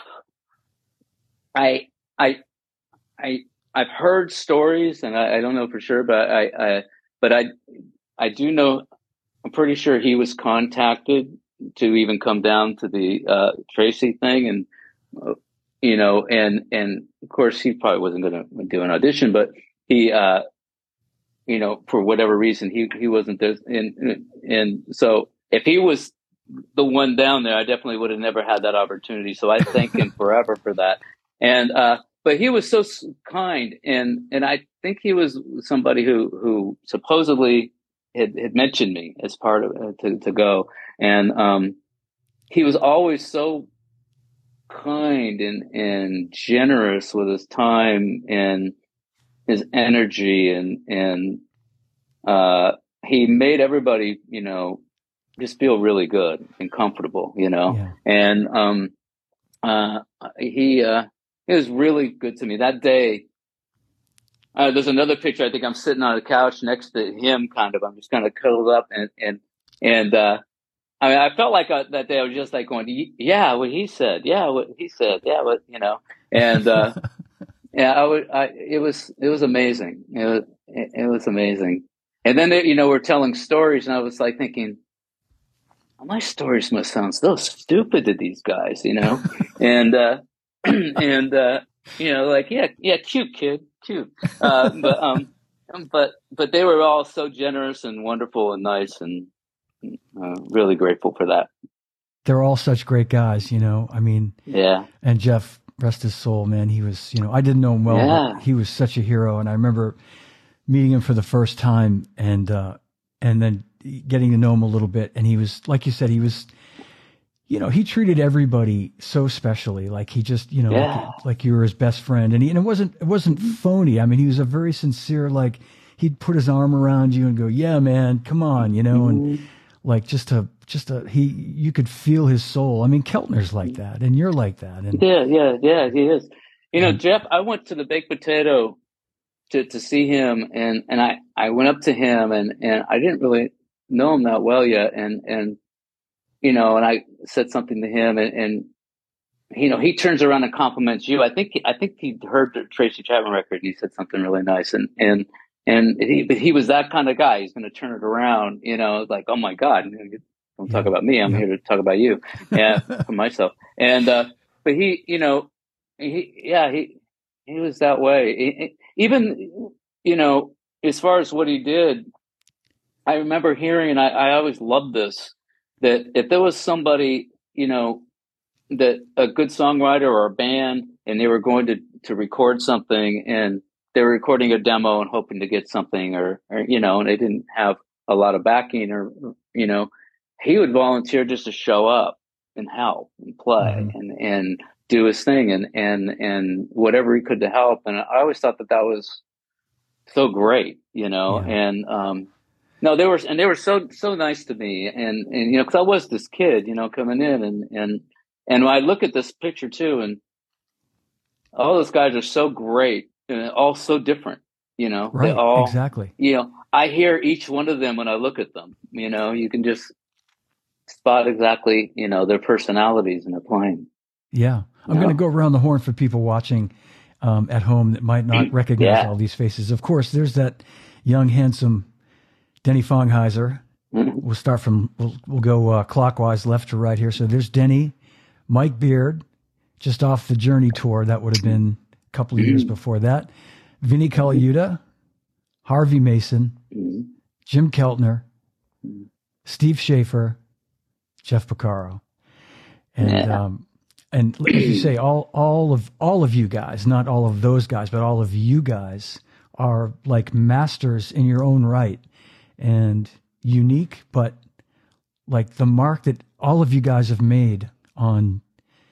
I, I, I, I've heard stories, and I, I don't know for sure, but I, I, but I, I do know. I'm pretty sure he was contacted to even come down to the uh, Tracy thing, and uh, you know, and and of course he probably wasn't going to do an audition, but he, uh, you know, for whatever reason, he he wasn't there, and and so if he was the one down there, I definitely would have never had that opportunity. So I thank him forever for that. And, uh, but he was so kind. And, and I think he was somebody who, who supposedly had, had mentioned me as part of uh, to, to go. And, um, he was always so kind and, and generous with his time and his energy, and, and, uh, he made everybody, you know, just feel really good and comfortable, you know, Yeah. and, um, uh, he, uh, he was really good to me that day. Uh, there's another picture. I think I'm sitting on a couch next to him, kind of, I'm just kind of cuddled up, and, and, and, uh, I mean, I felt like uh, that day I was just like going, yeah, what he said. Yeah, what he said. Yeah, what, you know, and, uh, yeah, I would, I, it was, it was amazing. It was, it, it was amazing. And then, they, you know, we're telling stories, and I was like thinking, oh, my stories must sound so stupid to these guys, you know? and, uh, and, uh, you know, like, yeah, yeah, cute kid, cute. Uh, but, um, but, but they were all so generous and wonderful and nice, and, Uh, really grateful for that. They're all such great guys, you know. I mean, yeah. And Jeff, rest his soul, man. He was, you know, I didn't know him well, yeah. but he was such a hero. And I remember meeting him for the first time, and uh, and then getting to know him a little bit. And he was, like you said, he was, you know, he treated everybody so specially. Like he just, you know, yeah. like, like you were his best friend. And he, and it wasn't, it wasn't phony. I mean, he was a very sincere, like he'd put his arm around you and go, "Yeah, man, come on," you know, and. Mm-hmm. Like just a, just a, he, you could feel his soul. I mean, Keltner's like that, and you're like that. And yeah, yeah, yeah, he is. You know, Jeff, I went to the Baked Potato to, to see him, and, and I, I went up to him, and, and I didn't really know him that well yet. And, and, you know, and I said something to him, and, and, you know, he turns around and compliments you. I think, I think he heard the Tracy Chapman record. And he said something really nice, and, and, And he, he was that kind of guy. He's going to turn it around, you know, like, oh my God, don't talk yeah. about me. I'm yeah. here to talk about you. Yeah, for myself. And, uh, but he, you know, he, yeah, he, he was that way. He, even, you know, as far as what he did, I remember hearing, and I, I always loved this, that if there was somebody, you know, that a good songwriter or a band, and they were going to, to record something, and they were recording a demo and hoping to get something, or, or, you know, and they didn't have a lot of backing, or, you know, he would volunteer just to show up and help and play mm-hmm. and, and do his thing, and, and, and whatever he could to help. And I always thought that that was so great, you know, yeah. and, um, no, they were, and they were so, so nice to me. And, and, you know, cause I was this kid, you know, coming in, and, and, and when I look at this picture too, and all those guys are so great. And all so different, you know. Right, they all, exactly. You know, I hear each one of them when I look at them. You know, you can just spot exactly, you know, their personalities and their playing. Yeah, I'm going to go around the horn for people watching um, at home that might not recognize yeah. all these faces. Of course, there's that young, handsome Denny Fongheiser. Mm-hmm. We'll start from, we'll, we'll go uh, clockwise, left to right here. So there's Denny, Mike Beard, just off the Journey tour. That would have been couple of years before that, Vinnie Colaiuta, Harvey Mason, Jim Keltner, Steve Schaefer, Jeff Porcaro, and yeah. um, and as you say, all all of all of you guys, not all of those guys, but all of you guys are like masters in your own right, and unique, but like the mark that all of you guys have made on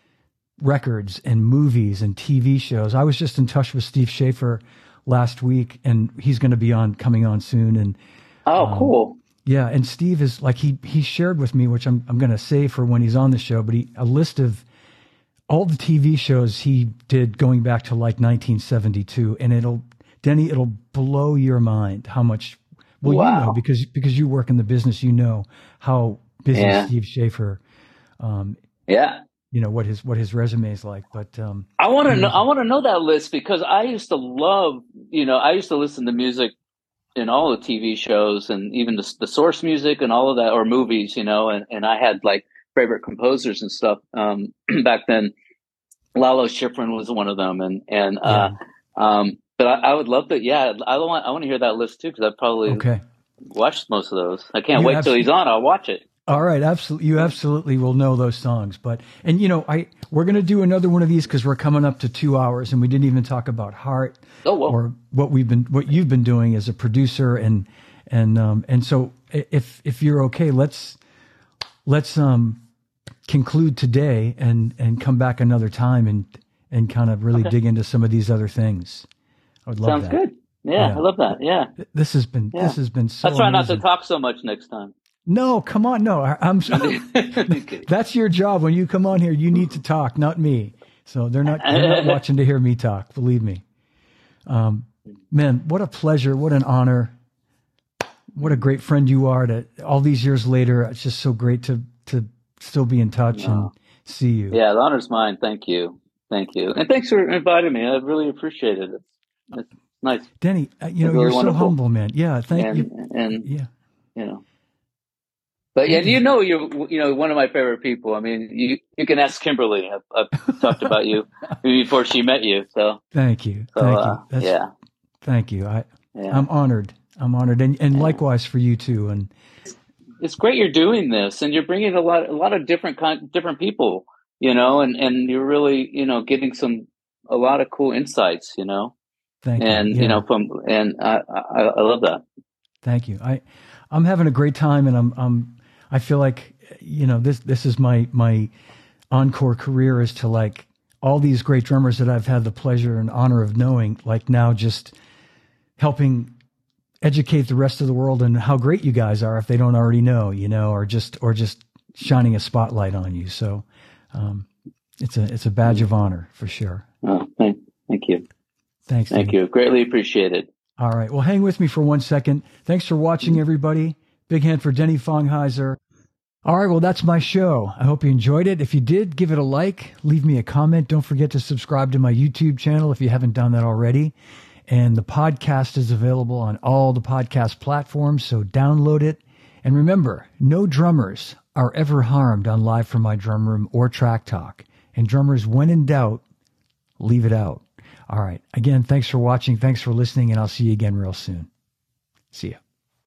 records and movies and T V shows. I was just in touch with Steve Schaefer last week, and he's going to be on coming on soon. And oh, um, cool. Yeah. And Steve is like, he, he shared with me, which I'm, I'm going to save for when he's on the show, but he, a list of all the T V shows he did going back to like nineteen seventy-two. And it'll, Denny, it'll blow your mind how much, well, wow. you know, because, because you work in the business, you know how busy yeah. Steve Schaefer, um, yeah. you know, what his, what his resume is like, but, um, I want to know, I want to know that list, because I used to love, you know, I used to listen to music in all the T V shows, and even the, the source music and all of that, or movies, you know, and, and I had like favorite composers and stuff. Um, back then, Lalo Schifrin was one of them. And, and, uh, yeah. um, but I, I would love to, yeah, I want, I want to hear that list too, because I've probably okay. watched most of those. I can't you wait till he's on. I'll watch it. All right, absolutely. You absolutely will know those songs. But and you know, I we're gonna do another one of these because we're coming up to two hours, and we didn't even talk about Heart Oh, well. or what we've been what you've been doing as a producer, and and um and so if if you're okay, let's let's um conclude today and and come back another time and and kind of really Okay. dig into some of these other things. I would love Sounds that. good. Yeah, Yeah. I love that. Yeah. This has been Yeah. this has been so. I'll try not to amazing. talk so much next time. No, come on, no. I, I'm. Okay. That's your job. When you come on here, you need to talk, not me. So they're not, they're not watching to hear me talk. Believe me. Um, man, what a pleasure! What an honor! What a great friend you are. To all these years later, it's just so great to to still be in touch and Oh. see you. Yeah, the honor's mine. Thank you. Thank you. And thanks for inviting me. I really appreciate it. It's, it's nice. Denny, uh, you know, Really you're so wonderful. humble, man. Yeah, thank and, you. and, Yeah. you know, but yeah, you know, you're, you know, one of my favorite people. I mean, you, you can ask Kimberly. I've, I've talked about you before she met you. So, Thank you. so Thank uh, you. That's, yeah, Thank you. I, yeah. I'm honored. I'm honored. And, and Yeah. likewise for you too. And It's great you're doing this, and you're bringing a lot, a lot of different kind, different people, you know, and, and you're really, you know, getting some, a lot of cool insights, you know, thank and, you. Yeah. you know, from, and I, I, I love that. Thank you. I, I'm having a great time, and I'm, I'm, I feel like, you know, this, this is my, my encore career is to like all these great drummers that I've had the pleasure and honor of knowing, like now just helping educate the rest of the world and how great you guys are if they don't already know, you know, or just, or just shining a spotlight on you. So, um, it's a, it's a badge of honor for sure. Oh, thank, thank you. Thanks. Thank Denny. you. Greatly appreciated. All right. Well, hang with me for one second. Thanks for watching, everybody. Big hand for Denny Fongheiser. All right. Well, that's my show. I hope you enjoyed it. If you did, give it a like, leave me a comment. Don't forget to subscribe to my YouTube channel if you haven't done that already. And the podcast is available on all the podcast platforms, so download it. And remember, no drummers are ever harmed on Live from My Drum Room or Track Talk. And drummers, when in doubt, leave it out. All right. Again, thanks for watching. Thanks for listening, and I'll see you again real soon. See ya.